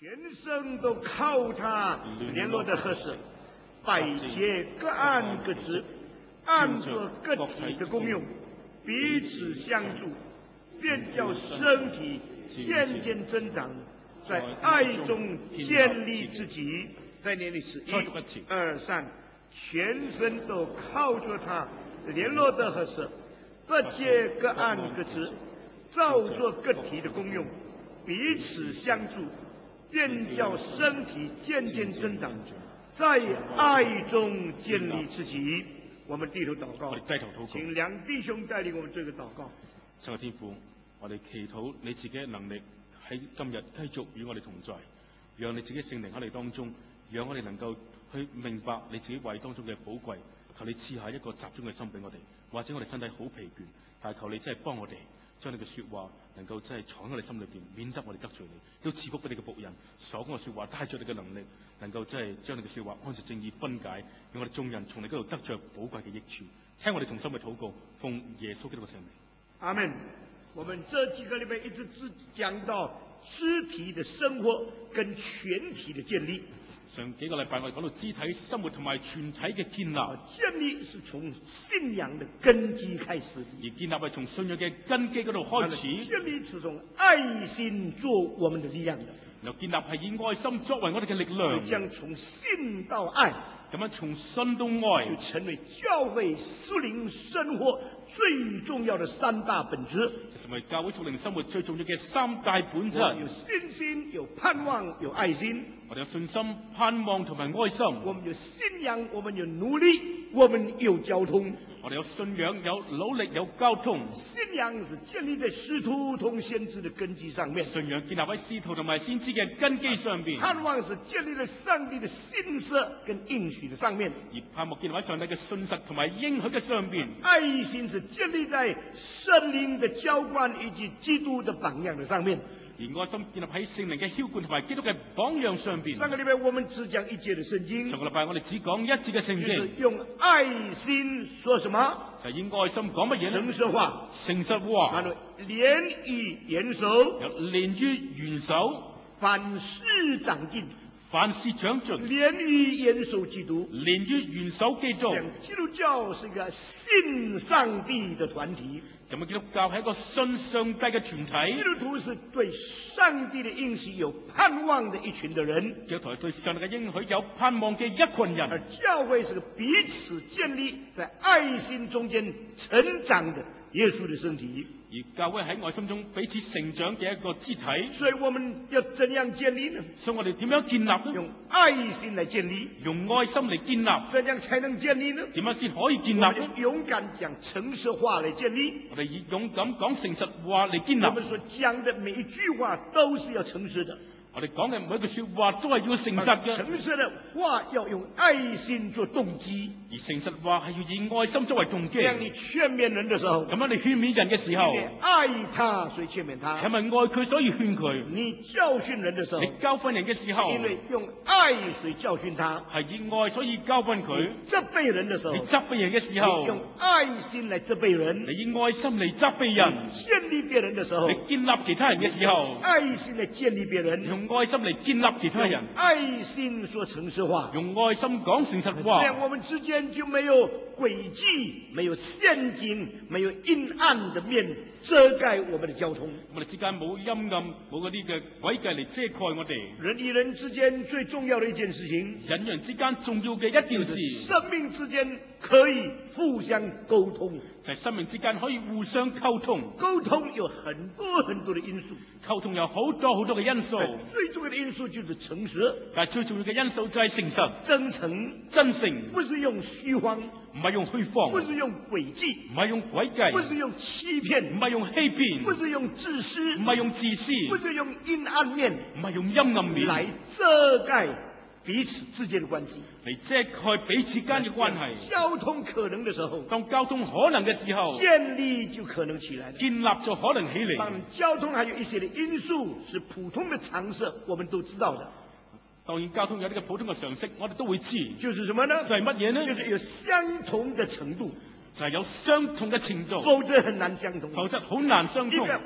全生都靠他联络的合适，百节各按各职，按着个体的功用，彼此相助，便叫身体渐渐增长，在爱中建立自己。再念一次，1、2、3，全身都靠着他联络的合适，各节各按各职，照着个体的功用，彼此相助，便叫身体渐渐增长，在爱中建立自己。我們低頭禱告，請兩弟兄帶領我們這個禱告。 神嘅天父，我哋祈禱你自己嘅能力喺今日繼續與我哋同在，讓你自己聖靈喺我哋當中，讓我哋能夠去明白你自己話當中嘅寶貴。求你賜下一個集中嘅心俾我哋，或者我哋身體好疲倦，但係求你真係幫我哋將你嘅說話能夠真係藏喺我哋心裏邊，免得我哋得罪你。都賜福俾你嘅僕人，所講嘅說話帶著你嘅能力，能夠真係將你嘅說話按照正義分解，讓我哋眾人從你嗰度得着寶貴嘅益處。聽我哋同心嘅禱告，奉耶穌基督嘅聖名。 阿門。我們這幾個禮拜一直講到肢體的生活跟全體的建立。 上幾個禮拜我哋講到肢體生活同埋全體嘅建立。 建立是從信仰的根基開始， 而建立係從信仰嘅根基嗰度開始。 建立是從愛心做我們的力量的。 然後建立係以愛心作為我哋嘅力量。 將從信到愛， 咁樣從信到愛， 就成為教會屬靈生活最重要的三大本質。 成為教會屬靈生活最重要嘅三大本質。 有信心，有盼望，有愛心。 我哋有信心、盼望同埋愛心。 我們有信仰，我們有努力，我們有交通。 我哋有信仰，有努力，有交通。 信仰是建立在使徒同先知的根基上面。 信仰建立喺使徒同埋先知嘅根基上邊。 盼望是建立在上帝的信實跟應許的上面。 而盼望建立喺上帝嘅信實同埋應許嘅上邊。 愛心是建立在聖靈的澆灌以及基督的榜樣的上面。 而愛心建立喺聖靈嘅澆灌同埋基督嘅榜樣上邊。 上個禮拜我們只講一節的聖經。 上個禮拜我哋只講一節嘅聖經。 就是用愛心說什麼？ 就係以愛心講乜嘢呢？ 誠實話。 誠實話。 連於元首。 有連於元首。 凡事長進。 凡事長進。 連於元首基督。 連於元首基督。 基督教是一個信上帝的團體。 咁啊，基督教係一個信上帝嘅團體。 基督徒是對上帝的應許有盼望的一群的人。 基督徒係對上帝嘅應許有盼望嘅一群人。 而教會是個彼此建立在愛心中間成長的耶穌的身體。 而教會喺愛心中彼此成長嘅一個肢體。 所以我們要怎樣建立呢？ 所以我哋點樣建立呢？ 用愛心來建立。 用愛心嚟建立。 怎樣才能建立呢？ 點樣先可以建立呢？ 勇敢講誠實話嚟建立。 我哋以勇敢講誠實話嚟建立。 我們所講的每一句話都是要誠實的。 我哋講嘅每一句說話都係要誠實嘅。 誠實的話要用愛心做動機， 而誠實話係要以愛心作為動機。 當你勸勉人的時候， 咁樣你勸勉人嘅時候， 你愛他所以勸勉他， 係咪愛佢所以勸佢？ 你教訓人的時候， 你教訓人嘅時候， 因為用愛所以教訓他， 係以愛所以教訓佢。 責備人的時候， 你責備人嘅時候， 你用愛心嚟責備人， 你以愛心嚟責備人。 建立別人的時候， 你建立其他人嘅時候， 愛心嚟建立別人， 用愛心嚟建立其他人， 愛心說誠實話， 用愛心講誠實話。 這樣我們之間就沒有詭計，沒有陷阱，沒有陰暗的面遮蓋我們的交通。 我哋之間冇陰暗，冇嗰啲嘅詭計嚟遮蓋我哋。 人與人之間最重要的一件事情， 人與人之間重要嘅一件事， 生命之間可以互相溝通。 就係生命之間可以互相溝通。 溝通有很多很多的因素， 溝通有好多好多嘅因素。 最重要的因素就是誠實， 但係最重要嘅因素就係誠實、 真誠、 真誠， 不是用虛謊， 唔係用虛謊， 不是用詭計， 唔係用詭計， 不是用欺騙， 唔係用欺騙， 不是用自私， 唔係用自私， 不是用陰暗面， 唔係用陰暗面來遮蓋彼此之間的關係， 嚟遮蓋彼此間嘅關係。 交通可能的時候， 當交通可能嘅時候， 建立就可能起來了， 建立就可能起嚟。 當然，交通還有一些的因素是普通的常識，我們都知道的。 當然，交通有呢個普通嘅常識，我哋都會知。 就是什麼呢？ 就係乜嘢呢？ 就是有相同的程度， 就係有相同嘅程度， 否則很難相同。 否則好難相通。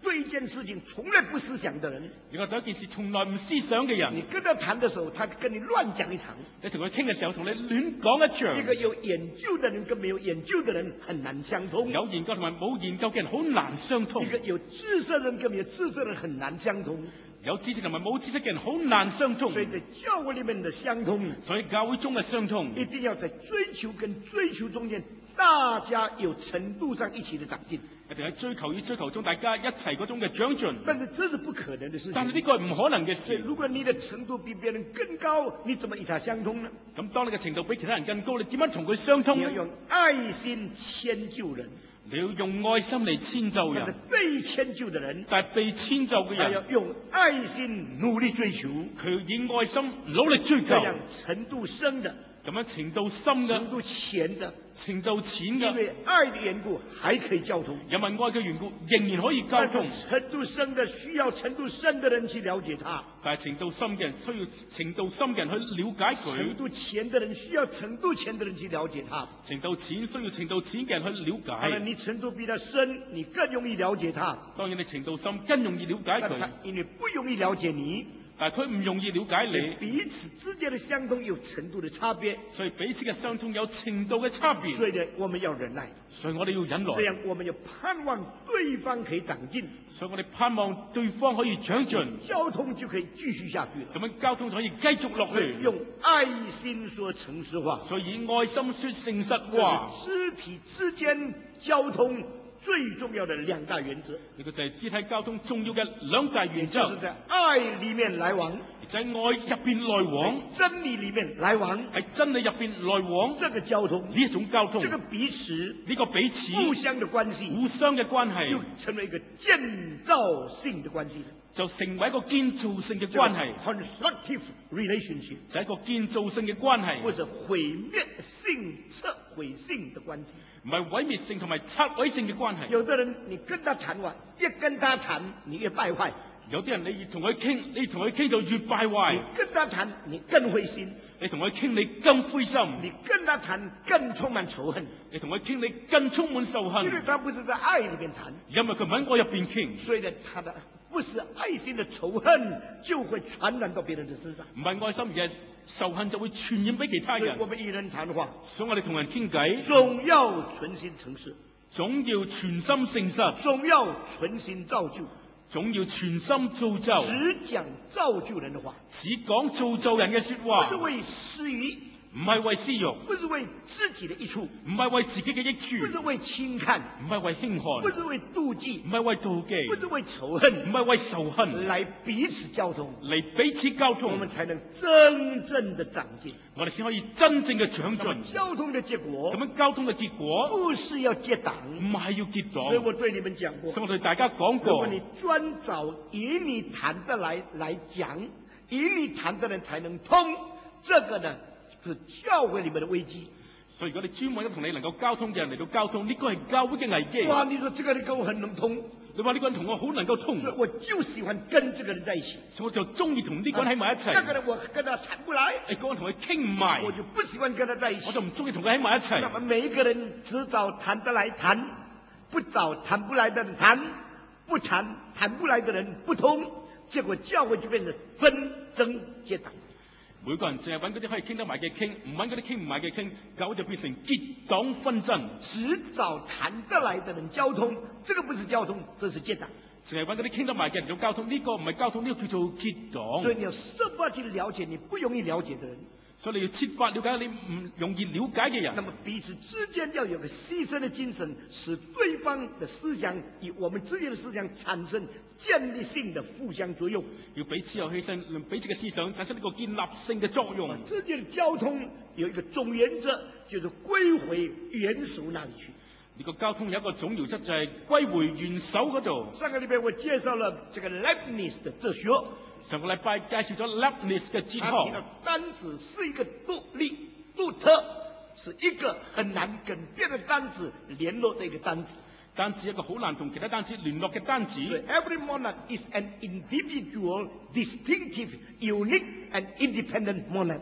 对一件事情从来不思想的人， 如果對一件事從來唔思想嘅人， 你跟他談的時候，他跟你亂講一場。 你同佢傾嘅時候，同你亂講一場。 一個有研究的人跟沒有研究的人很難相通。 有研究同埋冇研究嘅人好難相通。 一個有知識的人跟沒有知識的人很難相通。 有知識同埋冇知識嘅人好難相通。 所以在教會裏面的相通， 所以教會中嘅相通， 一定要在追求跟追求中間，大家有程度上一起的長進。 一定喺追求與追求中，大家一齊嗰種嘅長進。 但是這是不可能的事情。 但係呢個係唔可能嘅事。 如果你的程度比別人更高，你怎麼與他相通呢？ 咁當你嘅程度比其他人更高，你點樣同佢相通呢？ 你要用愛心遷就人。 你要用愛心嚟遷就人。 被遷就的人， 但係被遷就嘅人， 要用愛心努力追求。 佢以愛心努力追求。 這樣程度深的， 咁樣程度深嘅， 程度淺的， 程度淺嘅， 因為愛的緣故還可以交通。 因為愛嘅緣故，仍然可以交通。 程度深的需要程度深的人去了解他， 但係程度深嘅人需要程度深嘅人去了解佢。 程度淺的人需要程度淺的人去了解他。 程度淺需要程度淺嘅人去了解。 當然，你程度比他深，你更容易了解他。 當然，你程度深更容易了解佢。 因為不容易了解你。 但係佢唔容易了解你， 彼此之間的相通有程度的差別， 所以彼此嘅相通有程度嘅差別。 所以呢，我們要忍耐， 所以我哋要忍耐。 這樣我們要盼望對方可以長進， 所以我哋盼望對方可以長進， 交通就可以繼續下去了。 咁樣交通就可以繼續落去。 用愛心說誠實話， 所以以愛心說誠實話。 肢體之間交通最重要的兩大原則， 呢個就係肢體交通重要嘅兩大原則。 就是在愛裏面來往， 在愛入邊來往， 真理裏面來往， 喺真理入邊來往。 這個交通， 呢一種交通， 這個彼此， 呢個彼此互相的關係， 互相嘅關係， 就成為一個建造性的關係， 就成為一個建造性嘅關係。 constructive relationship 就係一個建造性嘅關係， 或者毀滅性、拆毀性的關係， 唔係毀滅性同埋拆毀性嘅關係。 有的人你跟他談話，越跟他談你越敗壞； 有啲人你同佢傾，你同佢傾就越敗壞。 你跟他談你更灰心， 你同佢傾你更灰心。 你跟他談更充滿仇恨。 你同佢傾你更充滿仇恨。 因為他不是在愛裏面談， 因為佢唔喺愛入邊傾， 所以呢，他的不是愛心的仇恨就會傳染到別人的身上。 唔係愛心而係仇恨就會傳染俾其他人。 我們與人談話， 所以我哋同人傾偈， 總要存心誠實， 總要全心誠實， 總要存心造就， 總要全心造就， 只講造就人的話， 只講造就人嘅說話， 不是為私欲， 唔係為私欲， 不是為自己的益處， 唔係為自己嘅益處， 不是為輕看， 唔係為輕看， 不是為妒忌， 唔係為妒忌， 不是為仇恨， 唔係為仇恨， 來彼此交通， 嚟彼此交通， 我們才能真正的長進， 我哋先可以真正嘅長進。 交通的結果， 咁樣交通嘅結果不是要結黨， 唔係要結黨。 所以我對你們講過， 所以我對大家講如過， 果你專找與你談得來講，與你談的人才能通，這個呢是教會裏面的危機。 所以如果你專揾一同你能夠交通嘅人嚟到交通，呢個係教會嘅危機。 哇！你說這個人跟我很能通， 你話呢個人同我好能夠通， 所以我就喜歡跟這個人在一起， 所以我就中意同呢個人喺埋一齊。 那個人我跟他談不來， 嗰個人同佢傾唔埋， 我就不喜歡跟他在一起。 我就唔中意同佢喺埋一齊。 那麼每一個人只找談得來談，不找談不來的人談，不談不來的人不通，結果教會就變成紛爭結黨。 每個人淨係揾嗰啲可以傾得埋嘅傾，唔揾嗰啲傾唔埋嘅傾，教會就變成結黨紛爭。 只找談得來的人交通，這個不是交通，這是結黨。 淨係揾嗰啲傾得埋嘅人做交通，呢個唔係交通，呢個叫做結黨。 所以你要設法去了解你不容易了解的人， 所以你要設法了解你唔容易了解嘅人。 那麼彼此之間要有個犧牲的精神，使對方的思想與我們之間的思想產生建立性的互相作用。 要彼此有犧牲，令彼此嘅思想產生呢個建立性嘅作用。 之間的交通有一個總原則，就是歸回元首那裡去。 呢個交通有一個總原則，就係歸回元首嗰度。 上個禮拜我介紹了這個 Leibniz 的哲學。 上個禮拜介紹咗 Leibniz 嘅哲學。 單子是一個獨特，是一個很難跟別的單子聯絡的一個單子。 單字一個好難同其他單詞聯絡嘅單詞。 So every monad is an individual, distinctive, unique and independent monad.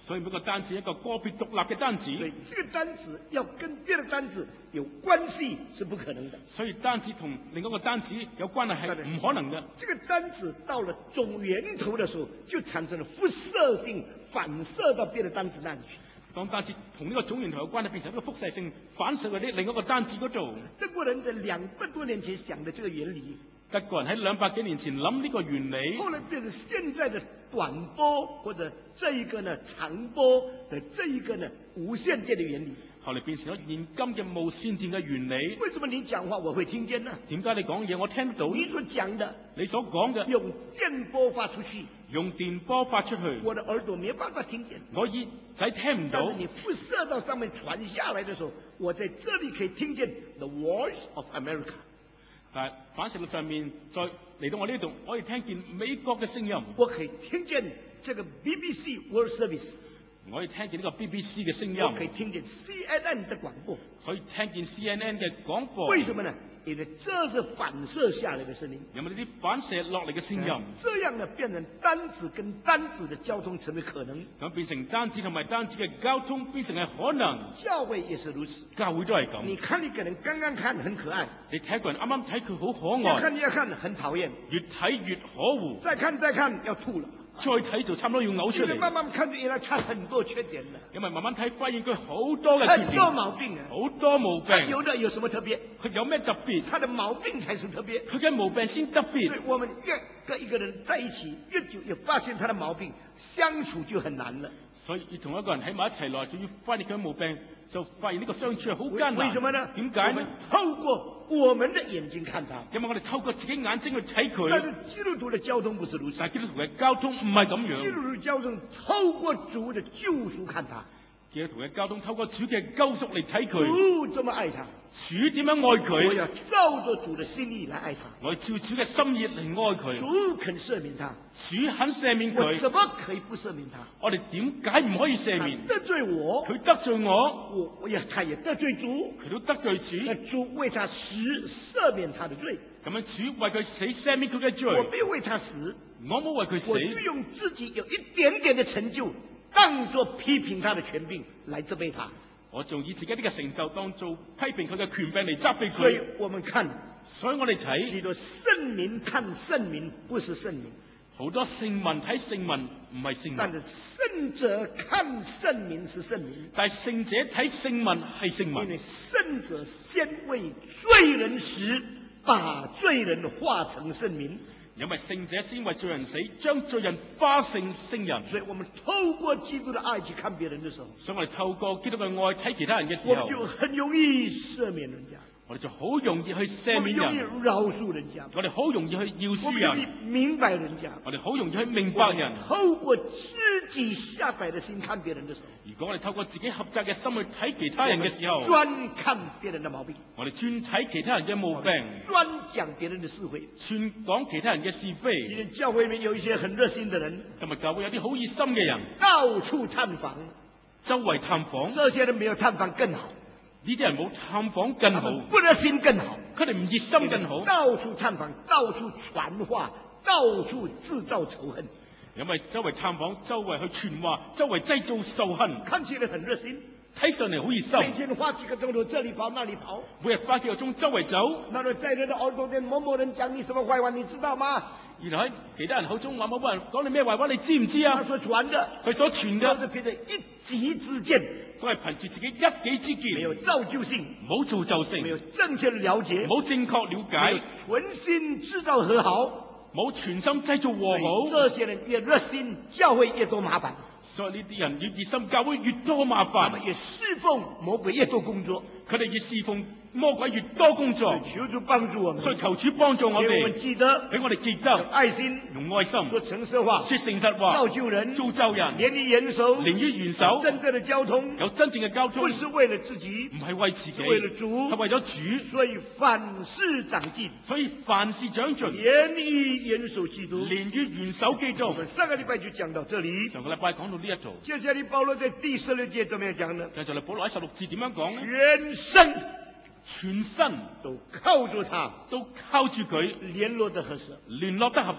所以每個單字一個個別獨立嘅單字。 所以這個單字要跟別的單字有關係是不可能的。 所以單字同另一個單字有關係係唔可能嘅。 這個單字到了總源頭的時候，就產生了輻射性，反射到別的單字那裡去。 當單字同呢個總源頭有關係，變成一個輻射性反射喺另一個單字嗰度。 德國人在200多年前想的這個原理， 德國人喺200幾年前諗呢個原理， 後來變成現在的短波或者這一個呢長波的這一個呢無線電的原理。 後嚟變成咗現今嘅無線電嘅原理。 為什麼你講話我會聽見呢？ 點解你講嘢我聽得到？ 你所講的， 你所講嘅用電波發出去， 用電波發出去， 我的耳朵沒辦法聽見， 我耳仔聽唔到。 但是你輻射到上面傳下來的時候，我在這裡可以聽見 The Voice of America。 但係反射到上面，再嚟到我呢度，我可以聽見美國嘅聲音。 我可以聽見這個 BBC World Service。 我可以聽見呢個 BBC 嘅聲音。 我可以聽見 CNN 的廣播。 可以聽見 CNN 嘅廣播。 為什麼呢？因為這是反射下來的聲音。 有冇呢啲反射落嚟嘅聲音？ 這樣呢，變成單子跟單子的交通成為可能。 咁變成單子同埋單子嘅交通變成係可能。 教會也是如此。 教會都係咁。 你看一個人剛剛看很可愛， 你睇一個人啱啱睇佢好可愛， 越看很討厭， 越睇越可惡， 再看要吐了。 再睇就差唔多要嘔出嚟。 慢慢看，原來他很多缺點的。 因為慢慢睇，發現佢好多嘅缺點， 很多毛病啊， 好多毛病。 有的有什麼特別？ 佢有咩特別？ 他的毛病才是特別。 佢嘅毛病先特別。 所以我們越跟一個人在一起，越久越發現他的毛病，相處就很難了。 所以要同一個人喺埋一齊耐，仲要發現佢嘅毛病，就發現呢個相處係好艱難。 為什麼呢？ 點解呢？ 透過我們的眼睛看他， 因為我哋透過自己眼睛去睇佢。 但是基督徒的交通不是如此。 但係基督徒嘅交通唔係咁樣。 基督徒交通透過主的救贖看他。 基督徒嘅交通透過主嘅救贖嚟睇佢。 主這麼愛他， 主點樣愛佢？ 我要照着主的心意來愛他。 我要照主嘅心意嚟愛佢。 主肯赦免他， 主肯赦免佢。 我怎麼可以不赦免他？ 我哋點解唔可以赦免？ 得罪我， 佢得罪我， 他也得罪主， 佢都得罪主。 主為他死，赦免他的罪。 咁樣主為佢死，赦免佢嘅罪。 我沒有為他死， 我冇為佢死。 我就用自己有一點點的成就，當作批評他的權柄來責備他。 我仲以自己呢個成就當做批評佢嘅權柄嚟責備佢。 所以我們看， 所以我哋睇許多聖民看聖民，不是聖民。 好多聖民睇聖民，唔係聖民。 但是聖者看聖民是聖民。 但係聖者睇聖民係聖民。 因為聖者先為罪人死，把罪人化成聖民。 因為聖者先為罪人死，將罪人化成聖人。 所以我們透過基督的愛去看別人的時候， 所以我哋透過基督嘅愛睇其他人嘅時候， 我們就很容易赦免人家。我哋就好容易去赦免人，我哋容易饒恕人家，我哋好容易去饒恕人，我哋明白人家，我哋好容易去明白人。透過自己狹窄的心看別人的時候，如果我哋透過自己狹窄嘅心去睇其他人嘅時候，專看別人的毛病，我哋專睇其他人嘅毛病，專講別人的是非，專講其他人嘅是非。今天教會裏面有一些很熱心的人，今日教會有啲好熱心嘅人，到處探訪，周圍探訪，這些人沒有探訪更好。呢啲人冇探訪更好，不熱心更好，佢哋唔熱心更好。到處探訪，到處傳話，到處製造仇恨。因為周圍探訪，周圍去傳話，周圍製造仇恨。看起來很熱心，睇上嚟好熱心。每天花幾個鐘頭，這裡跑那裡跑，每日花幾個鐘周圍走。那麼在人的耳朵邊，某某人講你什麼壞話，你知道嗎？然後喺其他人口中話某某人講你咩壞話，你知唔知啊？佢所傳嘅，佢所傳嘅，都係憑着一己之見，都係憑住自己一己之見，沒有造就性，冇造就性，沒有正確的了解，冇正確了解，沒有存心製造和好，冇全心製造和好。這些人越熱心，教會越多麻煩。所以呢啲人越熱心，教會越多麻煩。他們越侍奉魔鬼越多工作，佢哋越侍奉魔鬼越多工作。求主幫助我們，所以求主幫助我哋，俾我們記得，俾我哋記得，用愛心，用愛心，說誠實話，說誠實話，造就人，造就人，連於元首，連於元首，真正的交通，有真正嘅交通，不是為了自己，唔係為自己，為了主，係為咗主。所以凡事長進，所以凡事長進，連於元首基督，連於元首基督。我們上個禮拜就講到這裡，上個禮拜講到呢一度。接下來保羅在第16節怎麼樣講呢？接下來保羅喺16節點樣講呢？全身都靠住他，都靠住佢，聯絡得合適，聯絡得合適，而全身合適，而全身合適，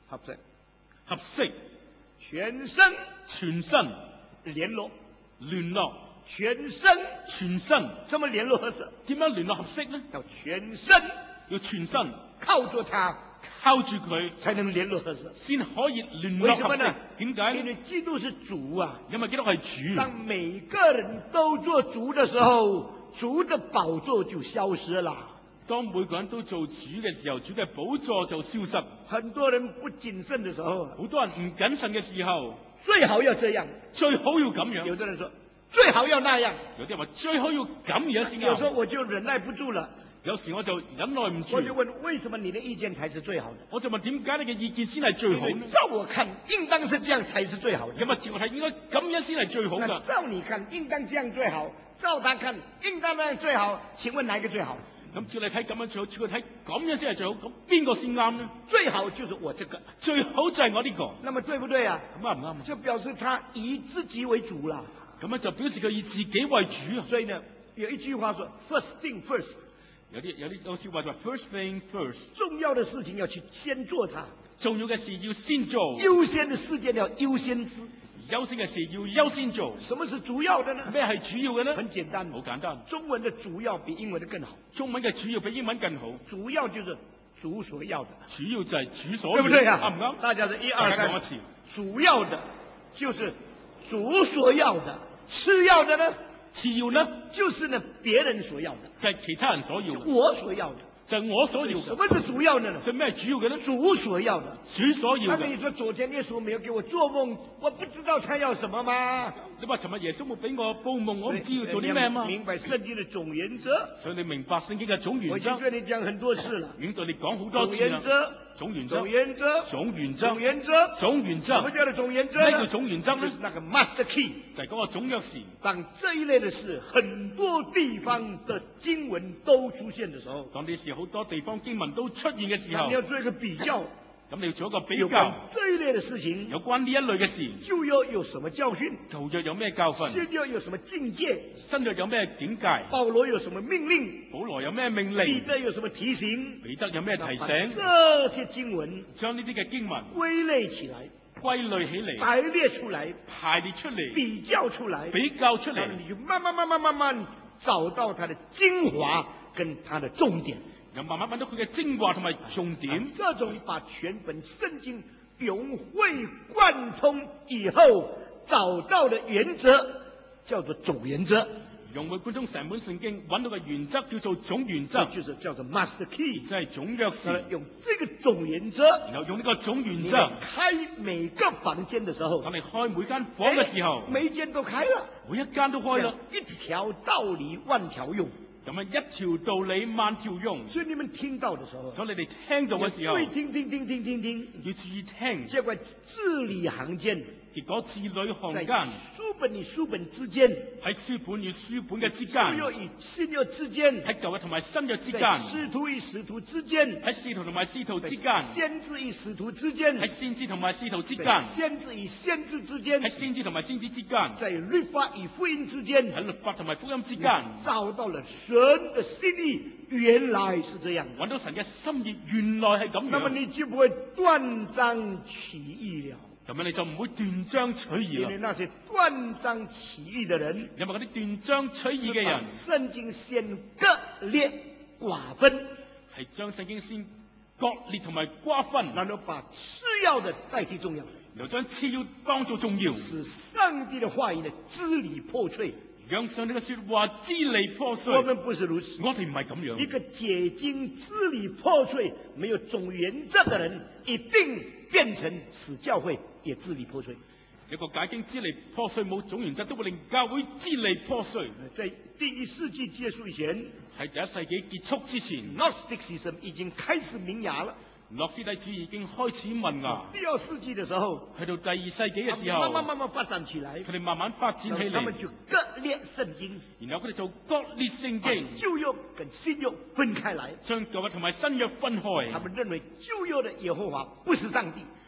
合適， 合適， 全身全身聯絡， 聯絡， 全身全身怎麼聯絡合適？ 點樣聯絡合適呢？ 要全身要全身靠着它靠住佢才能聯絡合適。 先可以聯絡合適為什麼呢？ 點解呢？ 因為基督是主啊！ 因為基督係主， 當每個人都做主的時候，主的寶座就消失了。 當每個人都做主嘅時候，主嘅寶座就消失。 很多人不謹慎的時候， 好多人唔謹慎嘅時候， 最好要這樣， 最好要咁樣。 有的人說最好要那樣， 有啲人話最好要咁樣先有時候啱。 我就忍耐不住了， 有時我就忍耐唔住我，就問為什麼你的意見才是最好的？ 我就問點解你嘅意見先係最好呢？ 照我看，應當是這樣才是最好的。 咁啊，照我睇應該咁樣先係最好那噶。 照你看，應當這樣最好；照他看，應當那樣最好。請問哪一個最好？ 咁照你睇咁樣最好，照佢睇咁樣先係最好。咁邊個先啱呢？ 最好就是我這個， 最好就係我呢個。 那麼對不對啊？ 咁啱唔啱啊？ 就表示他以自己為主了。 咁樣就表示佢以自己為主啊。 所以呢，有一句話說 ：“First thing first”， 有説話就話 first thing first， 重要的事情要去先做它， 重要嘅事要先做， 優先的事件要優先知。 優先嘅事要優先做。 什麼是主要的呢？ 咩係主要嘅呢？ 很簡單， 好簡單。 中文的主要比英文的更好。 中文嘅主要比英文更好。 主要就是主所要的， 主要就係主所要， 對不對啊？ 啱唔啱？ 大家是一二三大家講一次。 主要的就是主所要的，次要的呢， 次要呢， 就是呢別人所要的， 就係其他人所要嘅， 我所要的。 就係我所要嘅。 什麼是主要的呢？ 所以咩係主要嘅呢？ 主所要的。 主所要嘅。 那你說昨天耶穌沒有給我做夢，我不知道他要什麼嗎？ 你話尋日耶穌冇俾我報夢，我唔知要做啲咩嘛？ 明白聖經的總原則。 所以你明白聖經嘅總原則。 我已經對你講很多次了。 已經對你講好多次啦。總原則。 總原則。 總原則。 總原則。 總原則。 什麼叫做總原則？ 咩叫總原則呢？ 就是那個 master key， 就係嗰個總鑰匙。 當這一類的事很多地方的經文都出現的時候， 當呢時好多地方經文都出現嘅時候， 你要做一個比較。 咁你要做一個比有關較。 這一類的事情， 有關呢一類嘅事， 舊約有什麼教訓？ 舊約有咩教訓？ 新約有什麼境界？ 新約有咩境界？ 保羅有什麼命令？ 保羅有咩命彼令？ 得有什麼提醒？ 彼得有咩提醒？ 這些經文將呢啲嘅經文歸類起來， 歸類起嚟， 排列出來， 排列出嚟， 比較出來， 比較出嚟然後，你就慢慢找到它的精華跟它的重點。 又慢慢揾到佢嘅精華同埋重點。 這種把全本聖經融會貫通以後找到的原則，叫做總原則。 融會貫通成本聖經揾到嘅原則叫做總原則， 就是叫做 master key， 即係總鑰匙。 用這個總原則， 然後用呢個總原則， 開每個房間的時候， 當你開每間房嘅時候， 每一間都開了， 每一間都開啦， 一條道理萬條用。 咁樣一條道理萬條用。 所以你們聽到的時候， 所以你哋聽到嘅時候， 注意聽， 要注意聽。 結果字裏行間， 結果字裏行在間， 書本與書本之間， 喺書本與書本嘅之間， 舊約與新約之間， 喺舊約同埋新約之間， 在使徒與使徒之間， 喺使徒同埋使徒之間， 先知與使徒之間， 喺先知同埋使徒之間， 在先知與先知之間， 喺先知同埋先知之間， 在律法與福音之間， 喺律法同埋福音之間， 找到了神的心意，原來是這樣， 揾到神嘅心意，原來係咁樣。 那麼你就不會斷章取義了。 咁樣你就唔會斷章取義因為啦。 那些斷章取義的人， 因為嗰啲斷章取義嘅人， 聖經先割裂瓜分， 係將聖經先割裂同埋瓜分， 然後把次要的代替重要， 然後將次要當做重要， 使上帝的話語呢支離破碎。 讓上帝嘅說話支離破碎。 我們不是如此， 我哋唔係咁樣。 一個解經支離破碎、沒有總原則的人，一定變成使教會也支離破碎。 一個解經支離破碎冇總原則，都會令教會支離破碎。 在第一世紀結束以前， 喺第一世紀結束之前， Gnosticism 已經開始萌芽了。 諾斯底主義已經開始萌芽。 第二世紀的時候， 去到第二世紀嘅時候， 慢慢發展起來。 佢哋慢慢發展起嚟， 他們就割裂聖經， 然後佢哋就割裂聖經， 舊約跟新約分開來， 將舊約同埋新約分開。 他們認為舊約的耶和華不是上帝，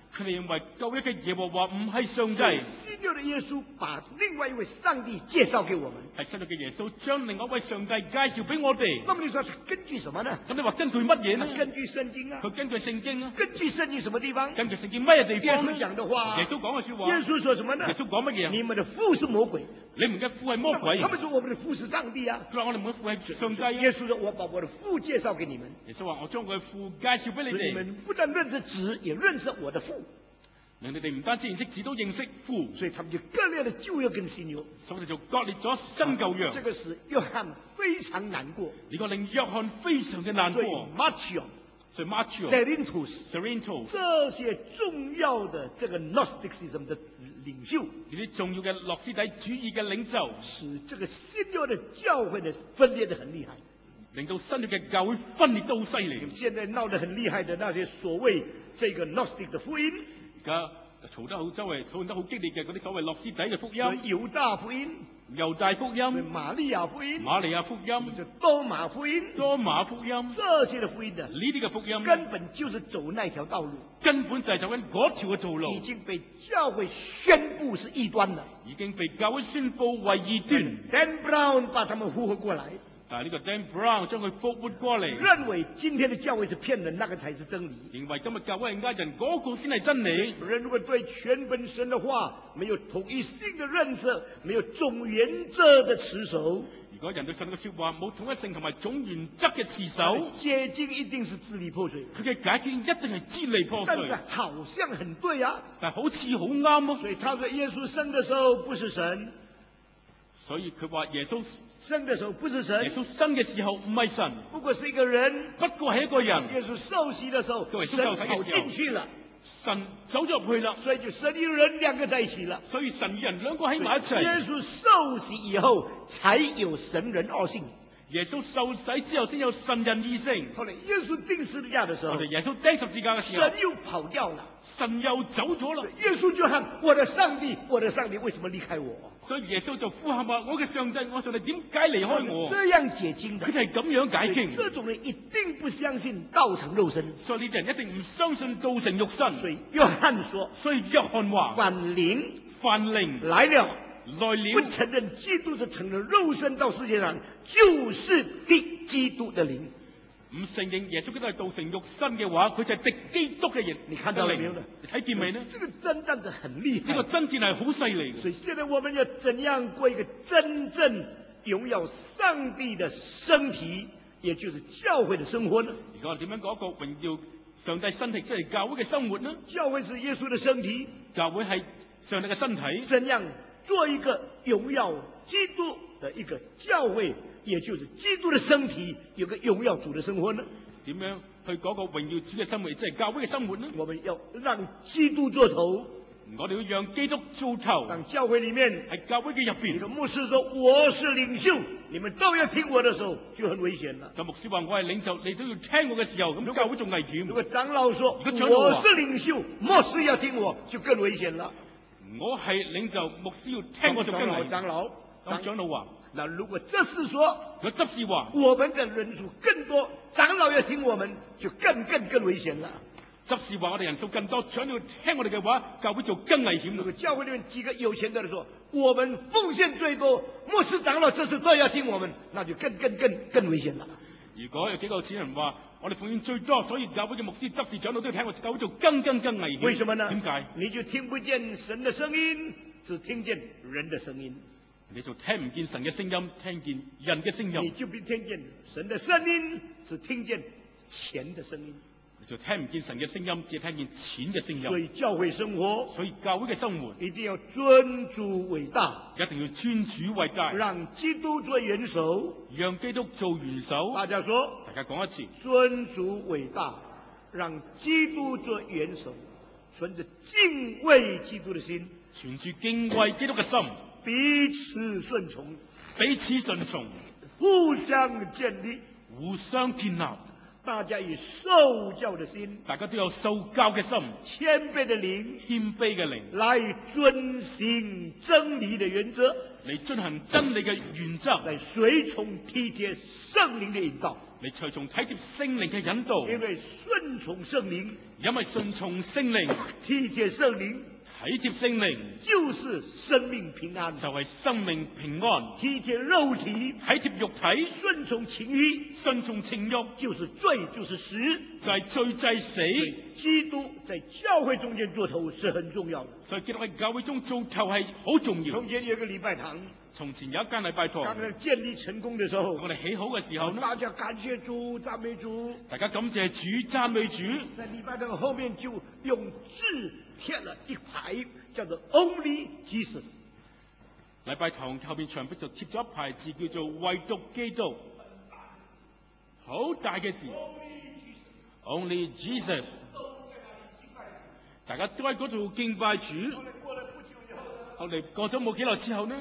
佢哋認為舊約嘅耶和華唔係上帝， 新約的耶穌把另外一位上帝介紹給我們。 係新約嘅耶穌將另外一位上帝介紹俾我哋。 那麼你說他根據什麼呢？ 咁你話根據乜嘢呢？ 根據聖經啊。 佢根據聖經啊。 根據聖經什麼地方？ 根據聖經乜嘢地方呢？ 耶穌講的話。 耶穌講嘅說話。 耶穌說什麼呢？ 耶穌講乜嘢啊？ 你們的父是魔鬼。 你們嘅父係魔鬼。 他們說我們的父是上帝啊。 佢話我哋嘅父係上帝啊。 耶穌說我把我的父介紹給你們。 耶穌話我將我嘅父介紹俾你哋。 所以你們不但認識子，也認識我的父。 令你哋唔單止認識子，都認識父。 所以他們就割裂了舊約跟新約。 所以就割裂咗新舊約。 這個使約翰非常難過。 呢個令約翰非常嘅難過。 所以 Marcion、Cerinthus 這些重要的這個 Gnosticism 的領袖， 呢啲重要嘅諾斯底主義嘅領袖， 使這個新約的教會呢分裂得很厲害， 令到新約嘅教會分裂得好犀利。 現在鬧得很厲害的那些所謂這個 Gnostic 的福音， 而家嘈得好周圍討論得好激烈嘅嗰啲所謂諾斯底嘅福音， 猶大福音、 猶大福音、 瑪利亞福音、 瑪利亞福音、 多馬福音、 多馬福音， 這些的福音呢， 呢啲嘅福音根本就是走那條道路， 根本就係走緊嗰條嘅道路， 已經被教會宣布是異端了， 已經被教會宣布為異端。 Dan Brown 把他們復活過來。 但係呢個 Dan Brown 將佢復活過嚟， 認為今天的教會是騙人，那個才是真理。 認為今日教會係呃人，嗰個先係真理。 人如果對全本身的話沒有統一性的認識，沒有總原則的持守， 如果人對神嘅說話冇統一性同埋總原則嘅持守， 解經一定是支離破碎。 佢嘅解經一定係支離破碎。 但是好像很對啊， 但好似好啱啊。 所以他說耶穌生的時候不是神， 所以佢話耶穌生的時候不是神， 耶穌生嘅時候唔係神， 不過是一個人， 不過係一個人。 耶穌受洗的時候，神跑進去了， 神走咗入去啦， 所以就神與人兩個在一起了。 所以神與人兩個喺埋一齊。 耶穌受洗以後，才有神人二性。 耶穌受洗之後先有神人二性。 後來耶穌釘十字架的時候， 耶穌釘十字架嘅時候， 神又跑掉了， 神又走咗啦。 耶穌就喊我的上帝，我的上帝，為什麼離開我？ 所以耶穌就呼喊話：我嘅上帝，我上帝點解離開我？ 這樣解經的， 佢哋係咁樣解經。 這種人一定不相信道成肉身， 所以呢啲人一定唔相信道成肉身。 所以約翰說， 所以約翰話： 凡靈來了，不承認基督是承認肉身到世界上，就是敵基督的靈。 唔承認耶穌基督係道成肉身嘅話，佢就係敵基督嘅人。 你看到了沒有呢？ 你睇見未呢？ 這個爭戰是很厲害， 呢個爭戰係好犀利。 所以現在我們要怎樣過一個真正榮耀上帝的身體，也就是教會的生活呢？ 而家我點樣過一個榮耀上帝身體，即係教會嘅生活呢？ 教會是耶穌的身體， 教會係上帝嘅身體。 怎樣做一個榮耀基督的一個教會，也就是基督的身體，有個榮耀主的生活呢？ 點樣去嗰個榮耀主嘅生活，即係教會嘅生活呢？ 我們要讓基督做頭， 我哋要讓基督做頭。 讓教會裏面， 喺教會嘅入邊， 你個牧師說我是領袖，你們都要聽我的時候，就很危險了。 咁牧師話我係領袖，你都要聽我嘅時候，咁教會仲危險。 如果長老說我是領袖，牧師要聽我，就更危險了。 我係領袖，牧師要聽我就更危險。 長老話。 那如果執事說， 執事話， 我們的人數更多，長老要聽我們，就更危險了。 執事話我哋人數更多，長老要聽我哋嘅話，教會就更危險。 如果教會裏面幾個有錢的人說，我們奉獻最多，牧師長老執事都要聽我們，那就更危險了。 如果有幾個有錢人話，我哋奉獻最多，所以教會嘅牧師、執事、長老都要聽我，教會就更危險。 為什麼呢？ 點解？ 你就聽不見神的聲音，只聽見人的聲音。 你就聽唔見神嘅聲音，聽見人嘅聲音。 你就不聽見神的聲音，只聽見錢的聲音。 你就聽唔見神嘅聲音，只聽見錢嘅聲音。 所以教會生活， 所以教會嘅生活一定要尊主為大， 一定要尊主為大， 讓基督做元首， 讓基督做元首。 大家說， 大家講一次， 尊主為大，讓基督做元首，存着敬畏基督的心， 存住敬畏基督嘅心。 彼此順從， 彼此順從， 互相建立， 互相建立。 大家以受教的心， 大家都有受教嘅心， 謙卑的靈， 謙卑嘅靈， 來遵行真理的原則， 嚟遵行真理嘅原則， 嚟隨從體貼聖靈的引導， 你隨從體貼聖靈嘅引導， 因為順從聖靈， 因為順從聖靈、 體貼聖靈， 體貼聖靈就是生命平安。 就係生命平安。 體貼肉體， 體貼肉體， 順從情欲， 順從情慾， 就是罪，就是死。 就係罪祭死。 基督在教會中間做頭是很重要的。 所以基督喺教會中做頭係好重要。 從前有一個禮拜堂， 從前有一間禮拜堂， 剛剛建立成功的時候， 我哋起好嘅時候呢， 大家感謝主，讚美主， 大家感謝主，讚美主。 在禮拜堂後面就用字貼了一排，叫做 Only Jesus。 禮拜堂後邊牆壁就貼咗一排字，叫做唯獨基督，好大嘅字 ，Only Jesus。大家都喺嗰度敬拜主。後嚟過咗冇幾耐之後呢，